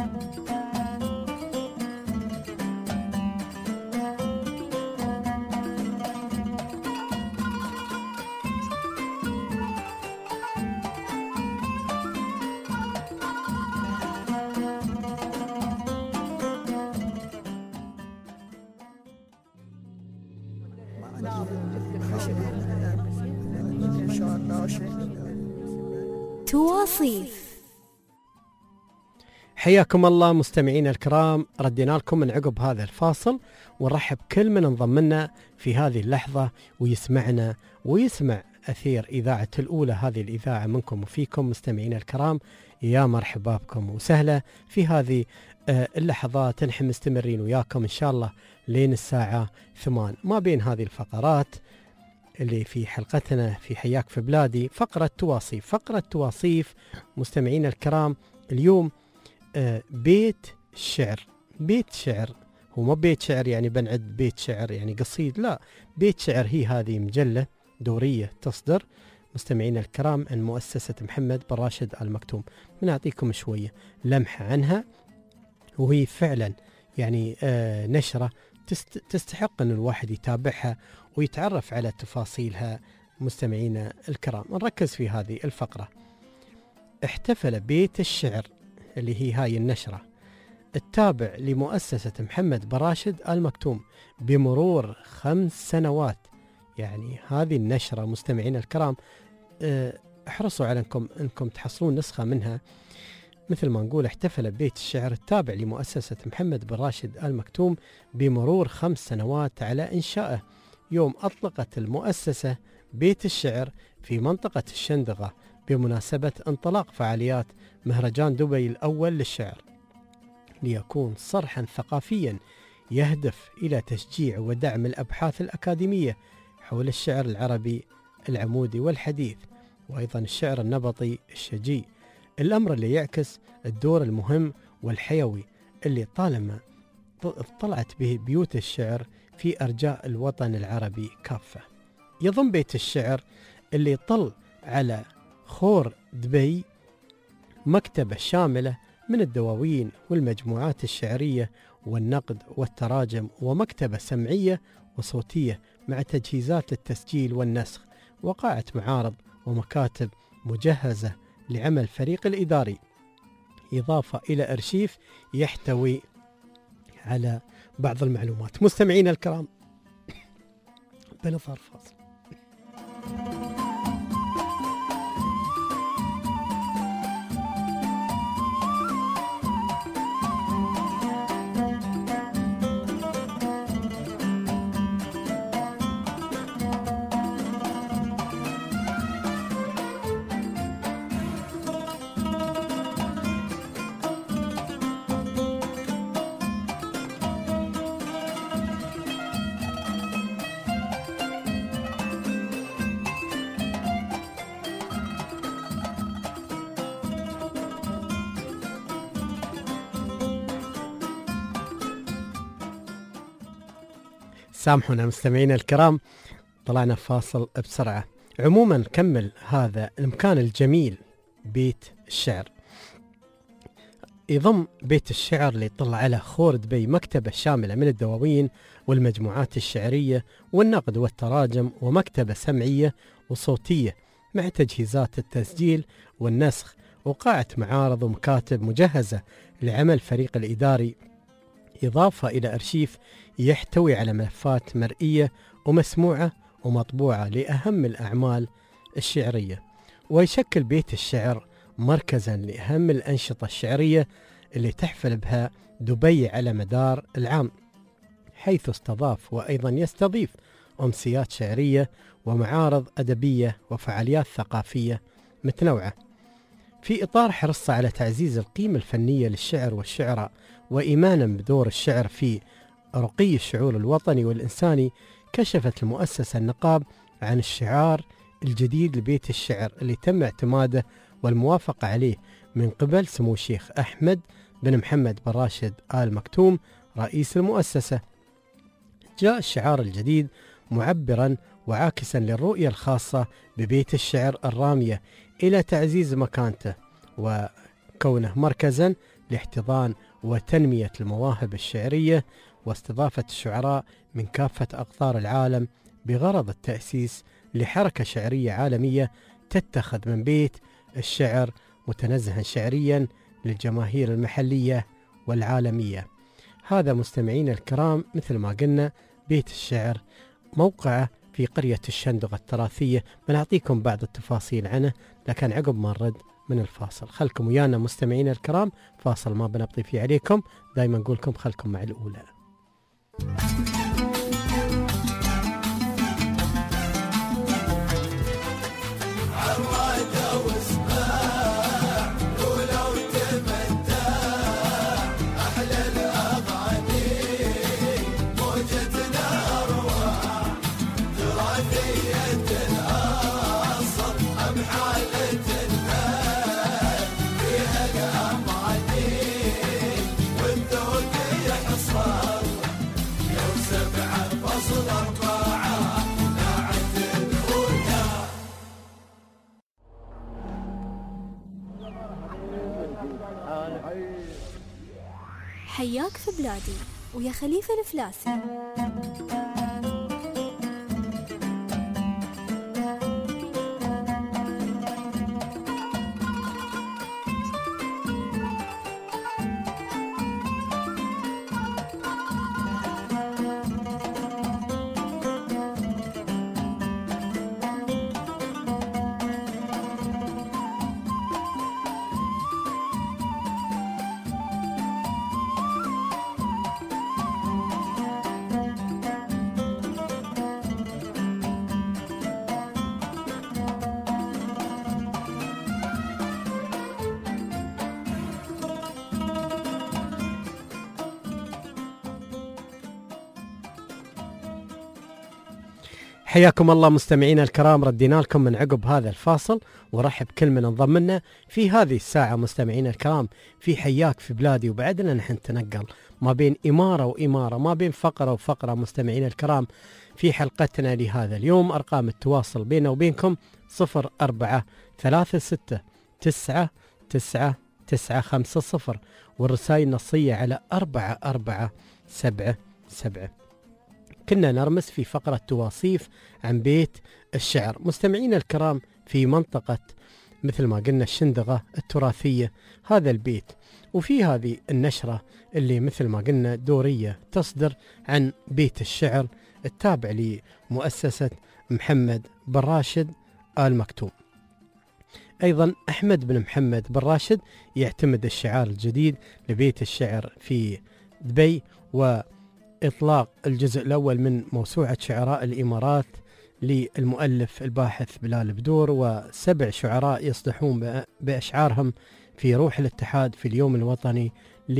تواصيف. حياكم الله مستمعين الكرام، ردينا لكم من عقب هذا الفاصل ونرحب كل من انضم لنا في هذه اللحظة ويسمعنا ويسمع أثير إذاعة الأولى، هذه الإذاعة منكم وفيكم مستمعين الكرام. يا مرحبا بكم وسهلا في هذه اللحظات. نحن مستمرين وياكم إن شاء الله لين الساعة 8 ما بين هذه الفقرات اللي في حلقتنا في حياك في بلادي. فقرة تواصيف مستمعين الكرام. اليوم بيت شعر. بيت شعر هو ما بيت شعر يعني بنعد بيت شعر يعني قصيد، لا، بيت شعر هي هذه مجلة دورية تصدر مستمعين الكرام عن مؤسسة محمد بن راشد آل مكتوم. بنعطيكم شوية لمحة عنها، وهي فعلا يعني نشرة تستحق أن الواحد يتابعها ويتعرف على تفاصيلها مستمعين الكرام. نركز في هذه الفقرة. احتفل بيت الشعر اللي هي هاي النشرة التابع لمؤسسة محمد بن راشد آل مكتوم بمرور 5 سنوات. يعني هذه النشرة مستمعين الكرام احرصوا على انكم تحصلون نسخة منها. مثل ما نقول احتفل بيت الشعر التابع لمؤسسة محمد بن راشد آل مكتوم بمرور 5 سنوات على إنشائه، يوم أطلقت المؤسسة بيت الشعر في منطقة الشندقة بمناسبة انطلاق فعاليات مهرجان دبي الأول للشعر، ليكون صرحا ثقافيا يهدف إلى تشجيع ودعم الأبحاث الأكاديمية حول الشعر العربي العمودي والحديث، وأيضا الشعر النبطي الشجي، الأمر اللي يعكس الدور المهم والحيوي اللي طالما اطلعت به بيوت الشعر في أرجاء الوطن العربي كافة. يضم بيت الشعر اللي طل على خور دبي مكتبة شاملة من الدواوين والمجموعات الشعرية والنقد والتراجم، ومكتبة سمعية وصوتية مع تجهيزات للتسجيل والنسخ، وقاعة معارض ومكاتب مجهزة لعمل فريق الإداري، إضافة إلى أرشيف يحتوي على بعض المعلومات. مستمعين الكرام بنظهر فاصل. سامحونا مستمعين الكرام، طلعنا فاصل بسرعة. عموما كمل هذا المكان الجميل بيت الشعر. يضم بيت الشعر اللي يطل على خور دبي مكتبة شاملة من الدواوين والمجموعات الشعرية والنقد والتراجم، ومكتبة سمعية وصوتية مع تجهيزات التسجيل والنسخ، وقاعة معارض ومكاتب مجهزة لعمل فريق الإداري، إضافة إلى أرشيف يحتوي على ملفات مرئية ومسموعة ومطبوعة لأهم الأعمال الشعرية. ويشكل بيت الشعر مركزا لأهم الأنشطة الشعرية اللي تحفل بها دبي على مدار العام، حيث استضاف وأيضا يستضيف أمسيات شعرية ومعارض أدبية وفعاليات ثقافية متنوعة. في إطار حرصه على تعزيز القيمة الفنية للشعر والشعراء وإيمانا بدور الشعر في رقي الشعور الوطني والإنساني، كشفت المؤسسة النقاب عن الشعار الجديد لبيت الشعر اللي تم اعتماده والموافقة عليه من قبل سمو الشيخ أحمد بن محمد بن راشد آل مكتوم رئيس المؤسسة. جاء الشعار الجديد معبرا وعاكسا للرؤية الخاصة ببيت الشعر الرامية إلى تعزيز مكانته وكونه مركزا لاحتضان وتنمية المواهب الشعرية واستضافة الشعراء من كافة أقطار العالم، بغرض التأسيس لحركة شعرية عالمية تتخذ من بيت الشعر متنزها شعريا للجماهير المحلية والعالمية. هذا مستمعين الكرام مثل ما قلنا بيت الشعر موقعه في قرية الشندقة التراثية، بنعطيكم بعض التفاصيل عنه لكن عقب ما نرد من الفاصل. خلكم ويانا مستمعين الكرام، فاصل ما بنبطي فيه عليكم، دايما نقولكم خلكم مع الأولى. حياك في بلادي ويا خليفة الفلاسي. حياكم الله مستمعينا الكرام، ردينا لكم من عقب هذا الفاصل، ورحب كل من انضم لنا في هذه الساعة مستمعينا الكرام في حياك في بلادي. وبعدنا نحن نتنقل ما بين إمارة وإمارة، ما بين فقرة وفقرة مستمعينا الكرام في حلقتنا لهذا اليوم. أرقام التواصل بيننا وبينكم 0436999950 والرسائل النصية على 4477. كنا نرمس في فقرة تواصيف عن بيت الشعر مستمعينا الكرام في منطقة مثل ما قلنا الشندقة التراثية، هذا البيت. وفي هذه النشرة اللي مثل ما قلنا دورية تصدر عن بيت الشعر التابع لمؤسسة محمد بن راشد آل مكتوم. أيضا أحمد بن محمد بن راشد يعتمد الشعار الجديد لبيت الشعر في دبي، وإطلاق الجزء الأول من موسوعة شعراء الإمارات للمؤلف الباحث بلال بدور، و7 شعراء يصدحون بأشعارهم في روح الاتحاد في اليوم الوطني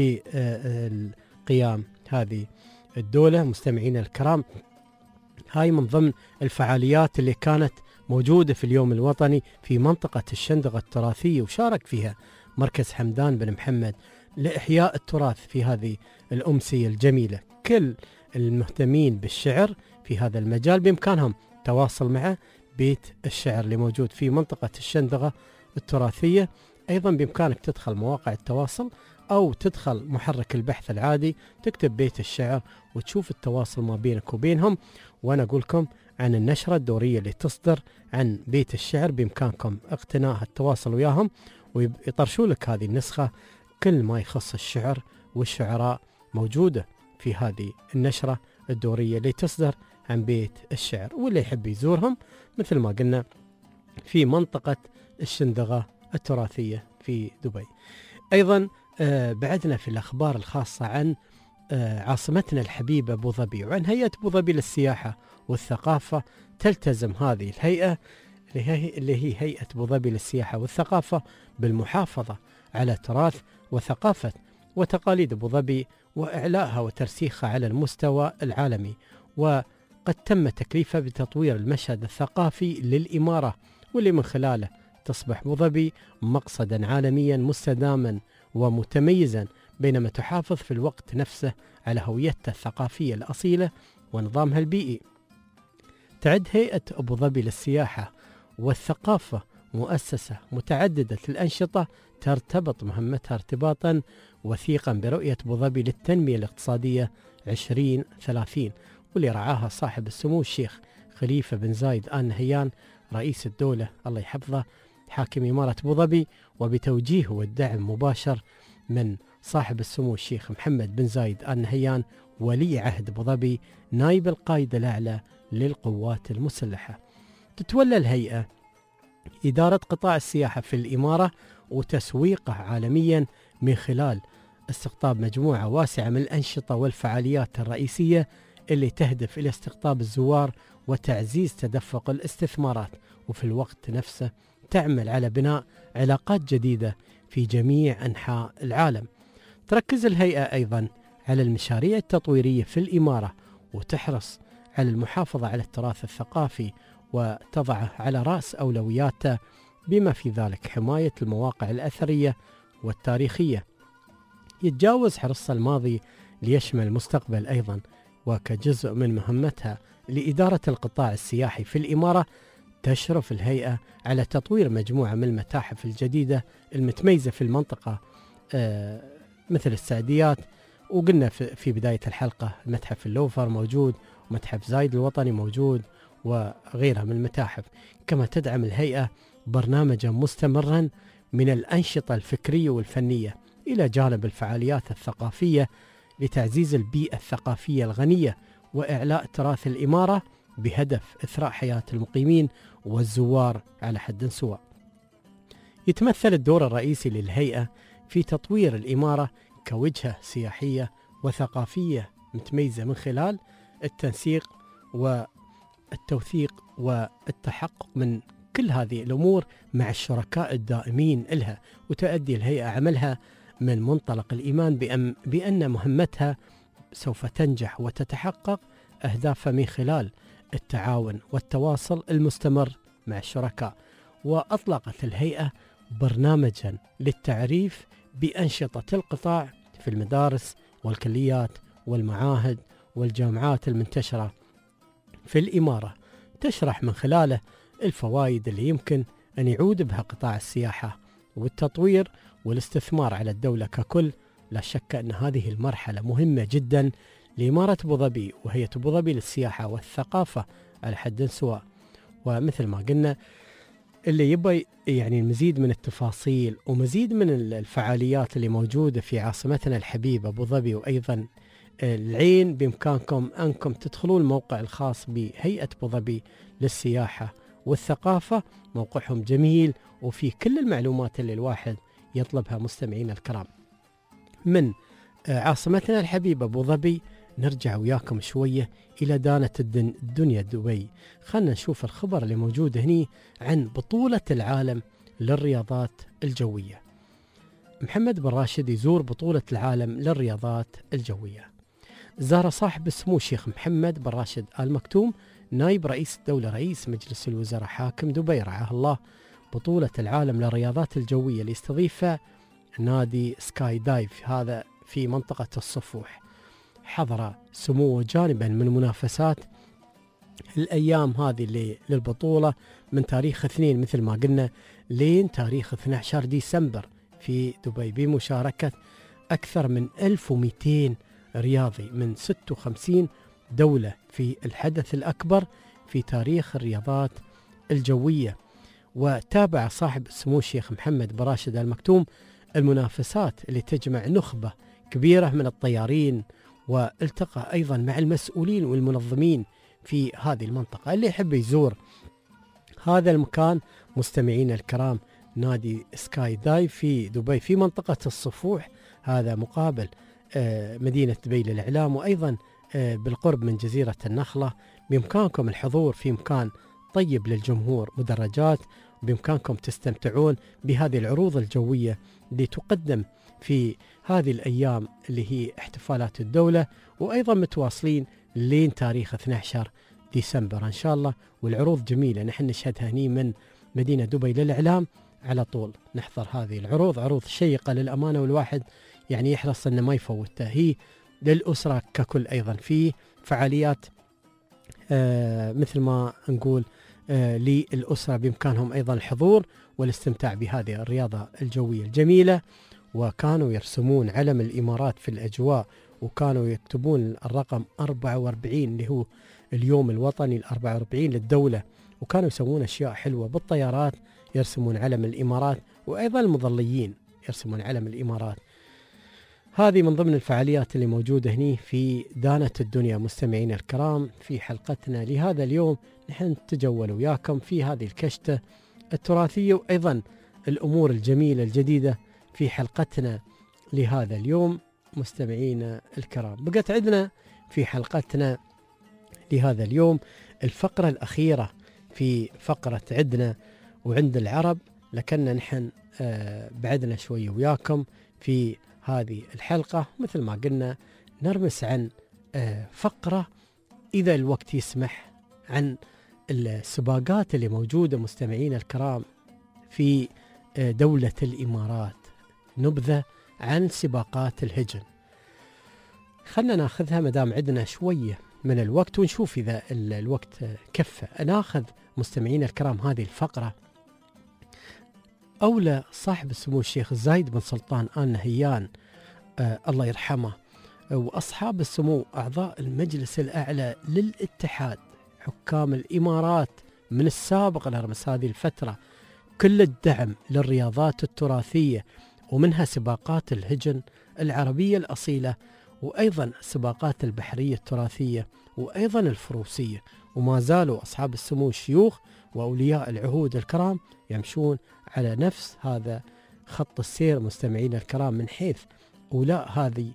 لقيام هذه الدولة. مستمعين الكرام، هاي من ضمن الفعاليات اللي كانت موجودة في اليوم الوطني في منطقة الشندقة التراثية، وشارك فيها مركز حمدان بن محمد لإحياء التراث في هذه الأمسية الجميلة. كل المهتمين بالشعر في هذا المجال بإمكانهم تواصل مع بيت الشعر اللي موجود في منطقة الشندقة التراثية. أيضا بإمكانك تدخل مواقع التواصل أو تدخل محرك البحث العادي تكتب بيت الشعر وتشوف التواصل ما بينك وبينهم. وأنا أقول لكم عن النشرة الدورية اللي تصدر عن بيت الشعر، بإمكانكم اقتناء التواصل وياهم ويطرشوا لك هذه النسخة. كل ما يخص الشعر والشعراء موجودة في هذه النشرة الدورية اللي تصدر عن بيت الشعر، واللي يحب يزورهم مثل ما قلنا في منطقة الشندقة التراثية في دبي. أيضا بعدنا في الأخبار الخاصة عن عاصمتنا الحبيبة أبو ظبي، وعن هيئة أبو ظبي للسياحة والثقافة. تلتزم هذه الهيئة اللي هي هيئة أبو ظبي للسياحة والثقافة بالمحافظة على تراث وثقافة وتقاليد أبو ظبي وإعلائها وترسيخها على المستوى العالمي. وقد تم تكليفها بتطوير المشهد الثقافي للإمارة، واللي من خلاله تصبح أبو ظبي مقصدا عالميا مستداما ومتميزا، بينما تحافظ في الوقت نفسه على هويتها الثقافية الأصيلة ونظامها البيئي. تعد هيئة أبو ظبي للسياحة والثقافة مؤسسة متعددة الأنشطة ترتبط مهمتها ارتباطا وثيقا برؤية أبو ظبي للتنمية الاقتصادية 2030، واللي رعاها صاحب السمو الشيخ خليفة بن زايد آل نهيان رئيس الدولة الله يحفظه حاكم إمارة أبو ظبي، وبتوجيه والدعم مباشر من صاحب السمو الشيخ محمد بن زايد آل نهيان ولي عهد أبو ظبي نائب القائد الأعلى للقوات المسلحة. تتولى الهيئة إدارة قطاع السياحة في الإمارة وتسويقه عالميا من خلال استقطاب مجموعة واسعة من الأنشطة والفعاليات الرئيسية اللي تهدف إلى استقطاب الزوار وتعزيز تدفق الاستثمارات، وفي الوقت نفسه تعمل على بناء علاقات جديدة في جميع أنحاء العالم. تركز الهيئة أيضا على المشاريع التطويرية في الإمارة، وتحرص على المحافظة على التراث الثقافي وتضعه على رأس أولوياتها، بما في ذلك حماية المواقع الأثرية والتاريخية. يتجاوز حرصها الماضي ليشمل المستقبل أيضا، وكجزء من مهمتها لإدارة القطاع السياحي في الإمارة تشرف الهيئة على تطوير مجموعة من المتاحف الجديدة المتميزة في المنطقة مثل السعديات، وقلنا في بداية الحلقة متحف اللوفر موجود، ومتحف زايد الوطني موجود، وغيرها من المتاحف. كما تدعم الهيئة برنامجا مستمرا من الأنشطة الفكرية والفنية إلى جانب الفعاليات الثقافية لتعزيز البيئة الثقافية الغنية وإعلاء تراث الإمارة بهدف إثراء حياة المقيمين والزوار على حد سواء. يتمثل الدور الرئيسي للهيئة في تطوير الإمارة كوجهة سياحية وثقافية متميزة من خلال التنسيق والتوثيق والتحقق من كل هذه الأمور مع الشركاء الدائمين لها. وتؤدي الهيئة عملها من منطلق الإيمان بأن مهمتها سوف تنجح وتتحقق أهدافها من خلال التعاون والتواصل المستمر مع الشركاء. وأطلقت الهيئة برنامجا للتعريف بأنشطة القطاع في المدارس والكليات والمعاهد والجامعات المنتشرة في الإمارة، تشرح من خلاله الفوائد اللي يمكن أن يعود بها قطاع السياحة والتطوير والاستثمار على الدولة ككل. لا شك أن هذه المرحلة مهمة جدا لإمارة أبو ظبي وهيئة أبو ظبي للسياحة والثقافة على حد سواء. ومثل ما قلنا اللي يبغى يعني المزيد من التفاصيل ومزيد من الفعاليات اللي موجودة في عاصمتنا الحبيبة أبو ظبي وأيضا العين، بإمكانكم أنكم تدخلون الموقع الخاص بهيئة أبو ظبي للسياحة والثقافة. موقعهم جميل وفي كل المعلومات اللي الواحد يطلبها. مستمعين الكرام، من عاصمتنا الحبيبة أبو ظبي نرجع وياكم شوية إلى دانة الدنيا دبي. خلنا نشوف الخبر اللي موجود هني عن بطولة العالم للرياضات الجوية. محمد بن راشد يزور بطولة العالم للرياضات الجوية. زار صاحب السمو الشيخ محمد بن راشد آل مكتوم نائب رئيس الدولة رئيس مجلس الوزراء حاكم دبي رعاه الله بطولة العالم للرياضات الجوية اللي يستضيفها نادي سكاي دايف، هذا في منطقة الصفوح. حضر سموه جانبا من منافسات الأيام هذه للبطولة من تاريخ 2 مثل ما قلنا لين تاريخ 12 ديسمبر في دبي، بمشاركة أكثر من 1200 رياضي من 56 دولة في الحدث الأكبر في تاريخ الرياضات الجوية. وتابع صاحب السمو الشيخ محمد بن راشد آل مكتوم المنافسات اللي تجمع نخبة كبيرة من الطيارين، والتقى أيضا مع المسؤولين والمنظمين في هذه المنطقة. اللي يحب يزور هذا المكان مستمعين الكرام، نادي سكاي دايف في دبي في منطقة الصفوح، هذا مقابل مدينة دبي للإعلام، وأيضا بالقرب من جزيرة النخلة. بإمكانكم الحضور في مكان طيب للجمهور، مدرجات، بإمكانكم تستمتعون بهذه العروض الجوية اللي تقدم في هذه الأيام اللي هي احتفالات الدولة، وأيضا متواصلين لين تاريخ 12 ديسمبر إن شاء الله. والعروض جميلة نحن نشهدها هني من مدينة دبي للإعلام، على طول نحضر هذه العروض، عروض شيقة للأمانة، والواحد يعني يحرص أنه ما يفوتها. هي للأسرة ككل، أيضا في فعاليات مثل ما نقول للأسرة بإمكانهم أيضا الحضور والاستمتاع بهذه الرياضة الجوية الجميلة. وكانوا يرسمون علم الإمارات في الأجواء، وكانوا يكتبون الرقم 44 اللي هو اليوم الوطني 44 للدولة، وكانوا يسوون أشياء حلوة بالطيارات، يرسمون علم الإمارات، وأيضا المظليين يرسمون علم الإمارات. هذه من ضمن الفعاليات اللي موجودة هني في دانة الدنيا. مستمعين الكرام، في حلقتنا لهذا اليوم نحن نتجول وياكم في هذه الكشتة التراثية، وأيضا الأمور الجميلة الجديدة في حلقتنا لهذا اليوم. مستمعين الكرام، بقت عندنا في حلقتنا لهذا اليوم الفقرة الأخيرة في فقرة عندنا وعند العرب، لكننا نحن بعدنا شوي وياكم في هذه الحلقة. مثل ما قلنا نرمس عن فقرة إذا الوقت يسمح عن السباقات اللي موجودة مستمعين الكرام في دولة الإمارات، نبذة عن سباقات الهجن. خلنا ناخذها مدام عندنا شوية من الوقت ونشوف إذا الوقت كفى. ناخذ مستمعين الكرام هذه الفقرة. أولى صاحب السمو الشيخ زايد بن سلطان آل نهيان الله يرحمه، وأصحاب السمو أعضاء المجلس الأعلى للاتحاد حكام الإمارات من السابق لرمس هذه الفترة كل الدعم للرياضات التراثية، ومنها سباقات الهجن العربية الأصيلة، وأيضا السباقات البحرية التراثية، وأيضا الفروسية. وما زالوا أصحاب السمو الشيوخ وأولياء العهود الكرام يمشون على نفس هذا خط السير مستمعين الكرام، من حيث أولاء هذه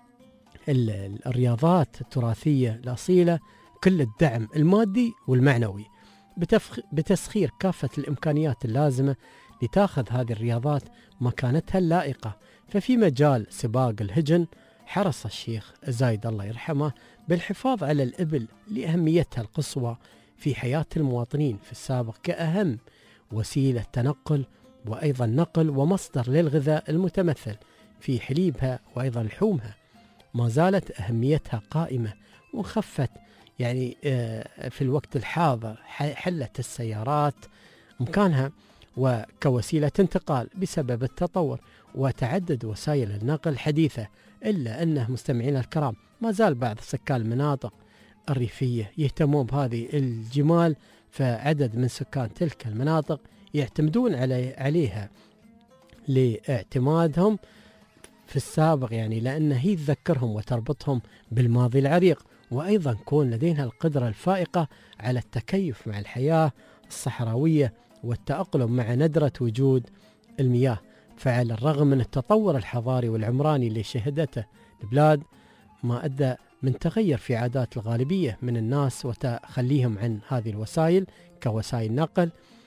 الرياضات التراثية الأصيلة كل الدعم المادي والمعنوي بتسخير كافة الإمكانيات اللازمة لتأخذ هذه الرياضات مكانتها اللائقة. ففي مجال سباق الهجن حرص الشيخ زايد الله يرحمه بالحفاظ على الإبل لأهميتها القصوى في حياة المواطنين في السابق كأهم وسيلة تنقل، وأيضا نقل ومصدر للغذاء المتمثل في حليبها وأيضا لحومها. ما زالت أهميتها قائمة، وخفت يعني في الوقت الحاضر حلت السيارات مكانها وكوسيلة انتقال بسبب التطور وتعدد وسائل النقل الحديثة. إلا أنه مستمعين الكرام ما زال بعض سكان المناطق الريفية يهتمون بهذه الجمال، فعدد من سكان تلك المناطق يعتمدون عليها لاعتمادهم في السابق، يعني لأنه هي تذكرهم وتربطهم بالماضي العريق، وأيضا كون لديها القدرة الفائقة على التكيف مع الحياة الصحراوية والتأقلم مع ندرة وجود المياه. فعلى الرغم من التطور الحضاري والعمراني اللي شهدته البلاد، ما أدى من تغير في عادات الغالبية من الناس وتخليهم عن هذه الوسائل كوسائل نقل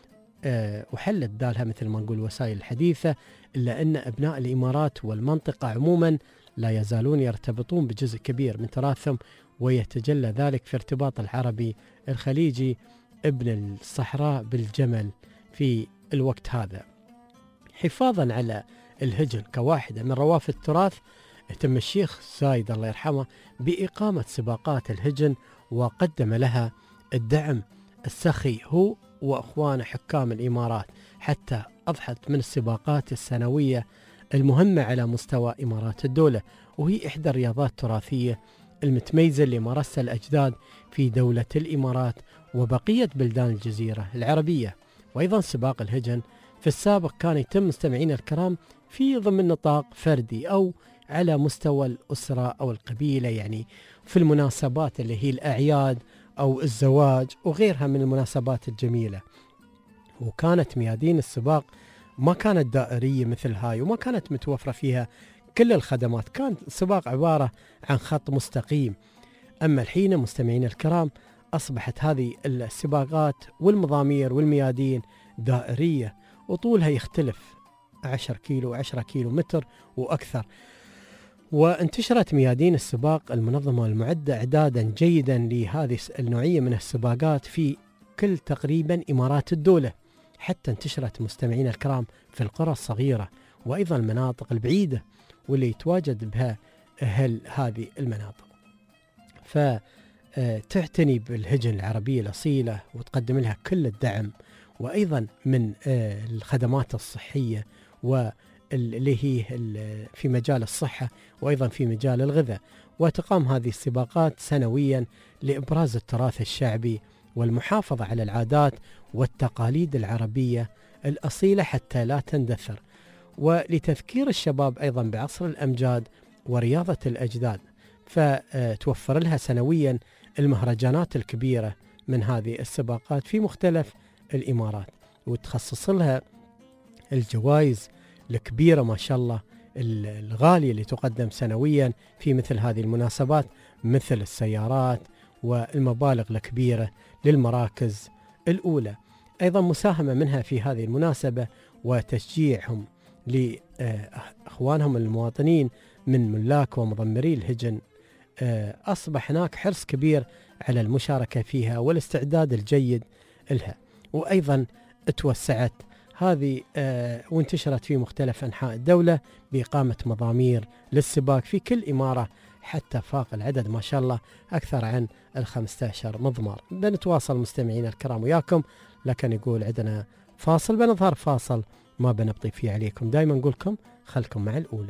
وحلت دالها مثل ما نقول وسائل الحديثة. إلا أن أبناء الإمارات والمنطقة عموما لا يزالون يرتبطون بجزء كبير من تراثهم، ويتجلى ذلك في ارتباط العربي الخليجي ابن الصحراء بالجمل في الوقت هذا. حفاظا على الهجن كواحدة من روافد التراث، اهتم الشيخ زايد الله يرحمه بإقامة سباقات الهجن، وقدم لها الدعم السخي هو وأخوانه حكام الإمارات، حتى أضحت من السباقات السنوية المهمة على مستوى إمارات الدولة، وهي إحدى الرياضات التراثية المتميزة اللي مارسها الأجداد في دولة الإمارات وبقية بلدان الجزيرة العربية. وأيضا سباق الهجن في السابق كان يتم مستمعين الكرام في ضمن نطاق فردي أو على مستوى الأسرة أو القبيلة، يعني في المناسبات اللي هي الأعياد أو الزواج وغيرها من المناسبات الجميلة. وكانت ميادين السباق ما كانت دائرية مثل هاي، وما كانت متوفرة فيها كل الخدمات، كان السباق عبارة عن خط مستقيم. أما الحين مستمعين الكرام أصبحت هذه السباقات والمضامير والميادين دائرية، وطولها يختلف 10 كيلو 10 كيلو متر وأكثر. وانتشرت ميادين السباق المنظمة المعدة إعدادا جيدا لهذه النوعية من السباقات في كل تقريبا إمارات الدولة، حتى انتشرت مستمعين الكرام في القرى الصغيرة وأيضا المناطق البعيدة واللي يتواجد بها أهل هذه المناطق. فتعتني بالهجن العربية الأصيلة وتقدم لها كل الدعم، وأيضا من الخدمات الصحية واللي هي في مجال الصحة وأيضا في مجال الغذاء. وتقام هذه السباقات سنويا لإبراز التراث الشعبي والمحافظة على العادات والتقاليد العربية الأصيلة حتى لا تندثر، ولتذكير الشباب أيضا بعصر الأمجاد ورياضة الأجداد. فتوفر لها سنويا المهرجانات الكبيرة من هذه السباقات في مختلف الإمارات، وتخصص لها الجوائز الكبيرة ما شاء الله الغالية اللي تقدم سنويا في مثل هذه المناسبات، مثل السيارات والمبالغ الكبيرة للمراكز الأولى. أيضا مساهمة منها في هذه المناسبة وتشجيعهم لأخوانهم المواطنين من ملاك ومضمري الهجن. أصبح هناك حرص كبير على المشاركة فيها والاستعداد الجيد لها. وأيضا توسعت هذه وانتشرت في مختلف أنحاء الدولة بإقامة مضامير للسباق في كل إمارة، حتى فاق العدد ما شاء الله أكثر عن 15 مضمار. بنتواصل مستمعين الكرام وياكم، لكن يقول عندنا فاصل، بنظهر فاصل ما بنبطي فيه عليكم. دائما نقول لكم خلكم مع الأولى.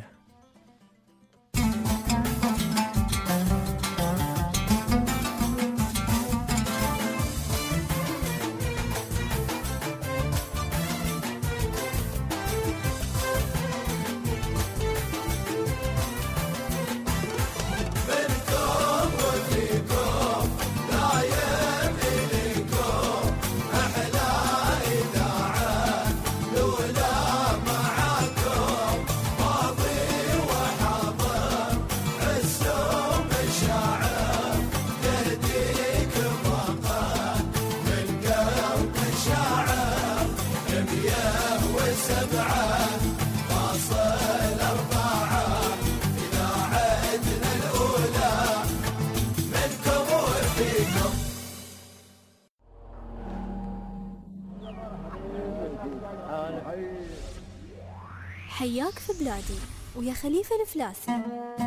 حياك في بلادي ويا خليفة الفلاسي.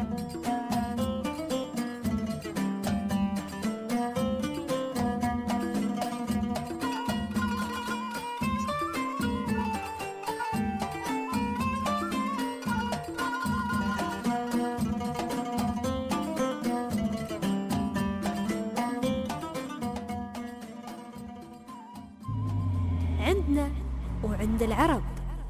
عندنا وعند العرب.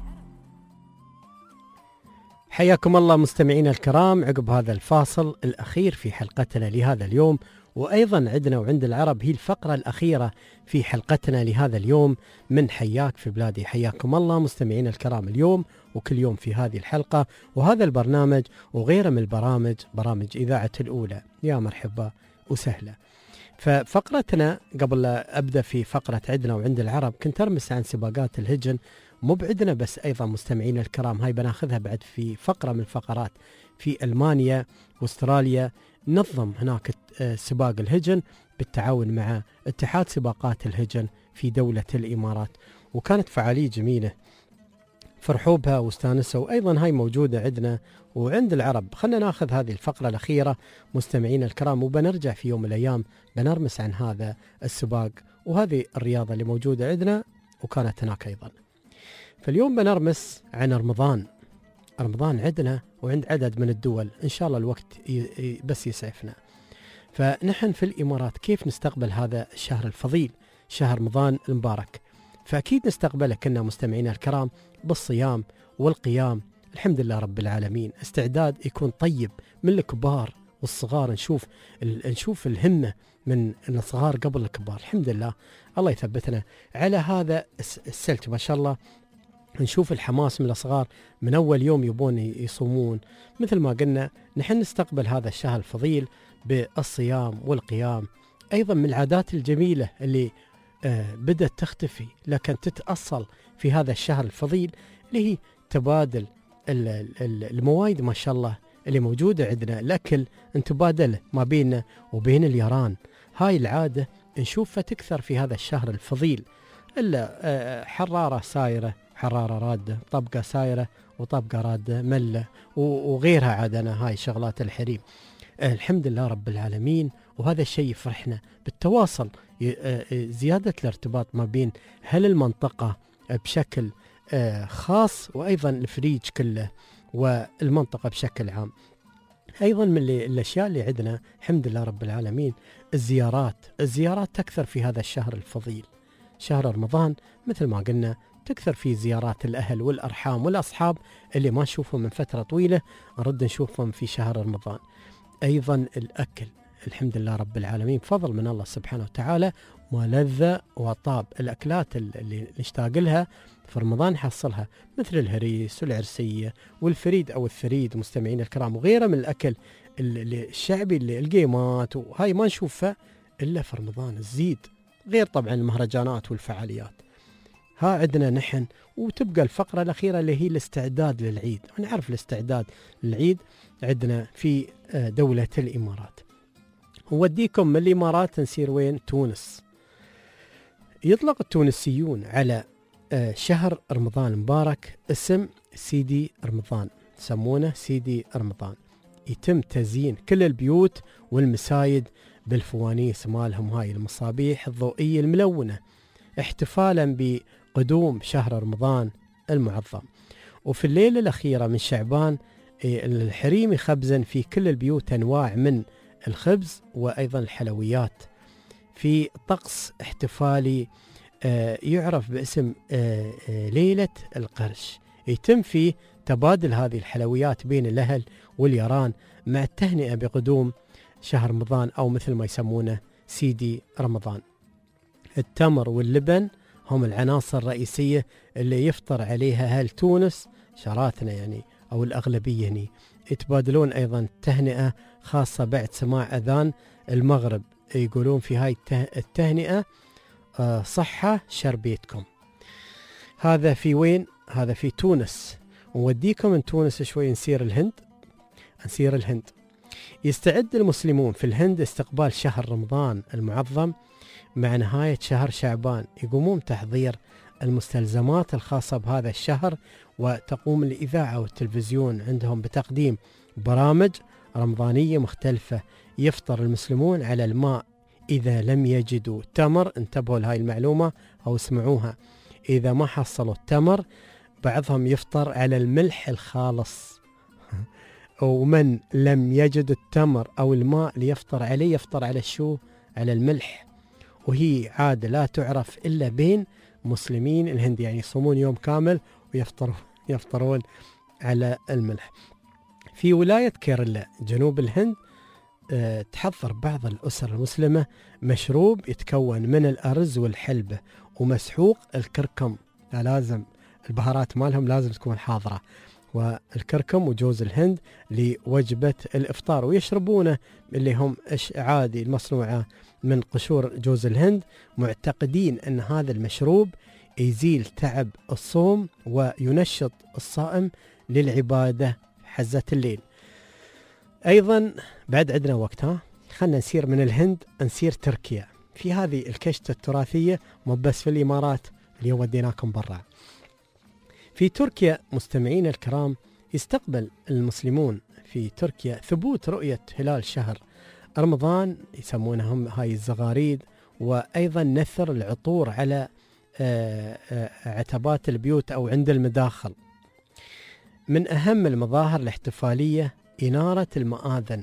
حياكم الله مستمعينا الكرام عقب هذا الفاصل الأخير في حلقتنا لهذا اليوم. وأيضا عندنا وعند العرب هي الفقرة الأخيرة في حلقتنا لهذا اليوم من حياك في بلادي. حياكم الله مستمعينا الكرام اليوم وكل يوم في هذه الحلقة وهذا البرنامج وغيره من البرامج، برامج إذاعة الأولى. يا مرحبا وسهلا. ففقرتنا قبل لا أبدأ في فقرة عندنا وعند العرب كنت أرمس عن سباقات الهجن، مو بعدنا بس أيضا مستمعين الكرام، هاي بناخذها بعد في فقرة من الفقرات. في ألمانيا واستراليا نظم هناك سباق الهجن بالتعاون مع اتحاد سباقات الهجن في دولة الإمارات، وكانت فعالية جميلة فرحوا بها واستانسوا. وأيضا هاي موجودة عندنا وعند العرب. خلنا ناخذ هذه الفقرة الأخيرة مستمعين الكرام، وبنرجع في يوم من الأيام بنرمس عن هذا السباق وهذه الرياضة اللي موجودة عندنا وكانت هناك أيضا. فاليوم بنرمس عن رمضان. رمضان عندنا وعند عدد من الدول، إن شاء الله الوقت بس يسعفنا. فنحن في الإمارات كيف نستقبل هذا الشهر الفضيل، شهر رمضان المبارك؟ فأكيد نستقبله كنا مستمعينا الكرام بالصيام والقيام، الحمد لله رب العالمين. استعداد يكون طيب من الكبار والصغار، نشوف الهمة من الصغار قبل الكبار. الحمد لله، الله يثبتنا على هذا السلك ما شاء الله. نشوف الحماس من الصغار من أول يوم يبون يصومون. مثل ما قلنا نحن نستقبل هذا الشهر الفضيل بالصيام والقيام. أيضا من العادات الجميلة اللي بدأت تختفي لكن تتأصل في هذا الشهر الفضيل اللي هي تبادل الموائد ما شاء الله اللي موجودة عندنا. الأكل نتبادل ما بيننا وبين اليران. هاي العادة نشوفها تكثر في هذا الشهر الفضيل. إلا حرارة سايرة، حرارة رادة، طبقة سايرة وطبقة رادة، ملة وغيرها. عادنا هاي شغلات الحريم. الحمد لله رب العالمين. وهذا الشيء يفرحنا بالتواصل، زيادة الارتباط ما بين هل المنطقة بشكل خاص وأيضا الفريج كله والمنطقة بشكل عام. أيضا من الأشياء اللي عندنا الحمد لله رب العالمين الزيارات تكثر في هذا الشهر الفضيل. شهر رمضان مثل ما قلنا تكثر في زيارات الأهل والأرحام والأصحاب اللي ما نشوفهم من فترة طويلة، نرد نشوفهم في شهر رمضان. أيضا الأكل الحمد لله رب العالمين، فضل من الله سبحانه وتعالى، ما لذ وطاب. الأكلات اللي نشتاق لها في رمضان نحصلها، مثل الهريس والعرسية والفريد أو الثريد مستمعين الكرام، وغيره من الأكل الشعبي اللي القيمات، وهاي ما نشوفها إلا في رمضان الزيد، غير طبعا المهرجانات والفعاليات. ها عندنا نحن. وتبقى الفقرة الأخيرة اللي هي الاستعداد للعيد. نعرف الاستعداد للعيد عندنا في دولة الإمارات. وديكم من الإمارات نسير وين؟ تونس. يطلق التونسيون على شهر رمضان المبارك اسم سيدي رمضان، يسمونه سيدي رمضان. يتم تزيين كل البيوت والمسايد بالفوانيس مالهم، هاي المصابيح الضوئية الملونة، احتفالا بقدوم شهر رمضان المعظم. وفي الليلة الأخيرة من شعبان الحريم يخبزن في كل البيوت أنواع من الخبز وأيضا الحلويات في طقس احتفالي يعرف باسم ليلة القرش. يتم فيه تبادل هذه الحلويات بين الأهل واليران مع التهنئة بقدوم شهر رمضان، أو مثل ما يسمونه سيدي رمضان. التمر واللبن هم العناصر الرئيسية اللي يفطر عليها أهل تونس، شراتنا يعني أو الأغلبية يعني. يتبادلون أيضا تهنئة خاصة بعد سماع أذان المغرب، يقولون في هاي التهنئة صحة شربيتكم. هذا في وين؟ هذا في تونس. ونوديكم من تونس شوي نسير الهند. يستعد المسلمون في الهند استقبال شهر رمضان المعظم مع نهاية شهر شعبان. يقومون تحضير المستلزمات الخاصة بهذا الشهر، وتقوم الإذاعة والتلفزيون عندهم بتقديم برامج رمضانية مختلفة. يفطر المسلمون على الماء إذا لم يجدوا تمر، انتبهوا لهاي المعلومة أو اسمعوها، إذا ما حصلوا التمر بعضهم يفطر على الملح الخالص. ومن لم يجد التمر أو الماء ليفطر عليه يفطر على الشو؟ على الملح. وهي عادة لا تعرف إلا بين مسلمين الهند، يعني يصومون يوم كامل ويفطرون على الملح. في ولاية كيرلا جنوب الهند تحضر بعض الأسر المسلمة مشروب يتكون من الأرز والحلبة ومسحوق الكركم. لازم البهارات مالهم لازم تكون حاضرة، والكركم وجوز الهند لوجبة الإفطار، ويشربونه اللي هم عادي المصنوعة من قشور جوز الهند، معتقدين أن هذا المشروب يزيل تعب الصوم وينشط الصائم للعبادة حزة الليل. أيضا بعد عندنا وقت، خلنا نسير من الهند نسير تركيا. في هذه الكشتة التراثية مو بس في الإمارات، اليوم وديناكم برا. في تركيا مستمعين الكرام يستقبل المسلمون في تركيا ثبوت رؤية هلال شهر رمضان، يسمونهم هاي الزغاريد، وأيضا نثر العطور على عتبات البيوت أو عند المداخل. من أهم المظاهر الاحتفالية إنارة المآذن،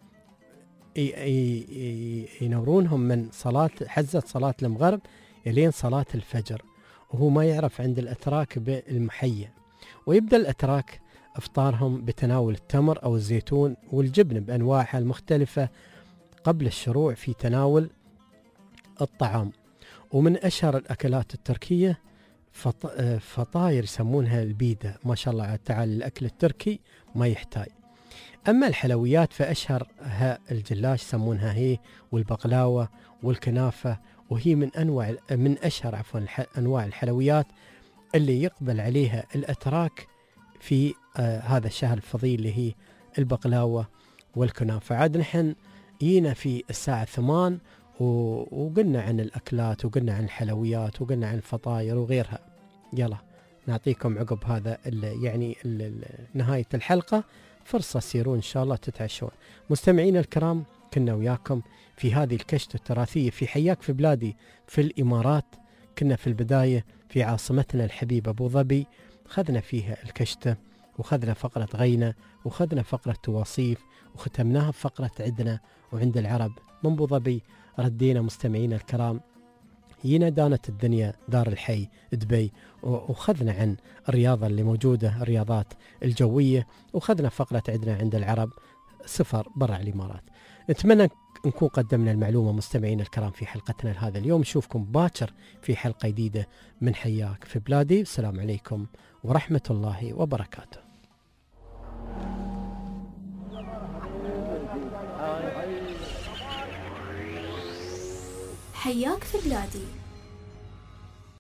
ينورونهم من حزة صلاة المغرب إلين صلاة الفجر، وهو ما يعرف عند الأتراك بالمحية. ويبدأ الأتراك إفطارهم بتناول التمر أو الزيتون والجبن بأنواعها المختلفة قبل الشروع في تناول الطعام. ومن أشهر الأكلات التركية فطاير يسمونها البيدة، ما شاء الله تعالى الأكل التركي ما يحتاج. أما الحلويات فأشهرها الجلاش يسمونها هي، والبقلاوة والكنافة، وهي من أشهر أنواع الحلويات اللي يقبل عليها الأتراك في هذا الشهر الفضيل، اللي هي البقلاوة والكنافة. عاد نحن جينا في الساعة 8 وقلنا عن الأكلات وقلنا عن الحلويات وقلنا عن الفطاير وغيرها. يلا نعطيكم عقب هذا نهاية الحلقة فرصة سيرون إن شاء الله تتعشون. مستمعين الكرام، كنا وياكم في هذه الكشتة التراثية في حياك في بلادي في الإمارات. كنا في البداية في عاصمتنا الحبيبة أبو ظبي، خذنا فيها الكشتة وخذنا فقرة غينة وخذنا فقرة تواصيف وختمناها بفقرة عندنا وعند العرب من أبو ظبي. ردينا مستمعين الكرام، هنا دانت الدنيا دار الحي دبي، وخذنا عن الرياضة اللي موجودة، الرياضات الجوية، وخذنا فقرة عندنا عند العرب سفر برا الإمارات. نتمنى نكون قدمنا المعلومة مستمعين الكرام في حلقتنا لهذا اليوم. نشوفكم باكر في حلقة جديدة من حياك في بلادي. السلام عليكم ورحمة الله وبركاته. حياك في بلادي.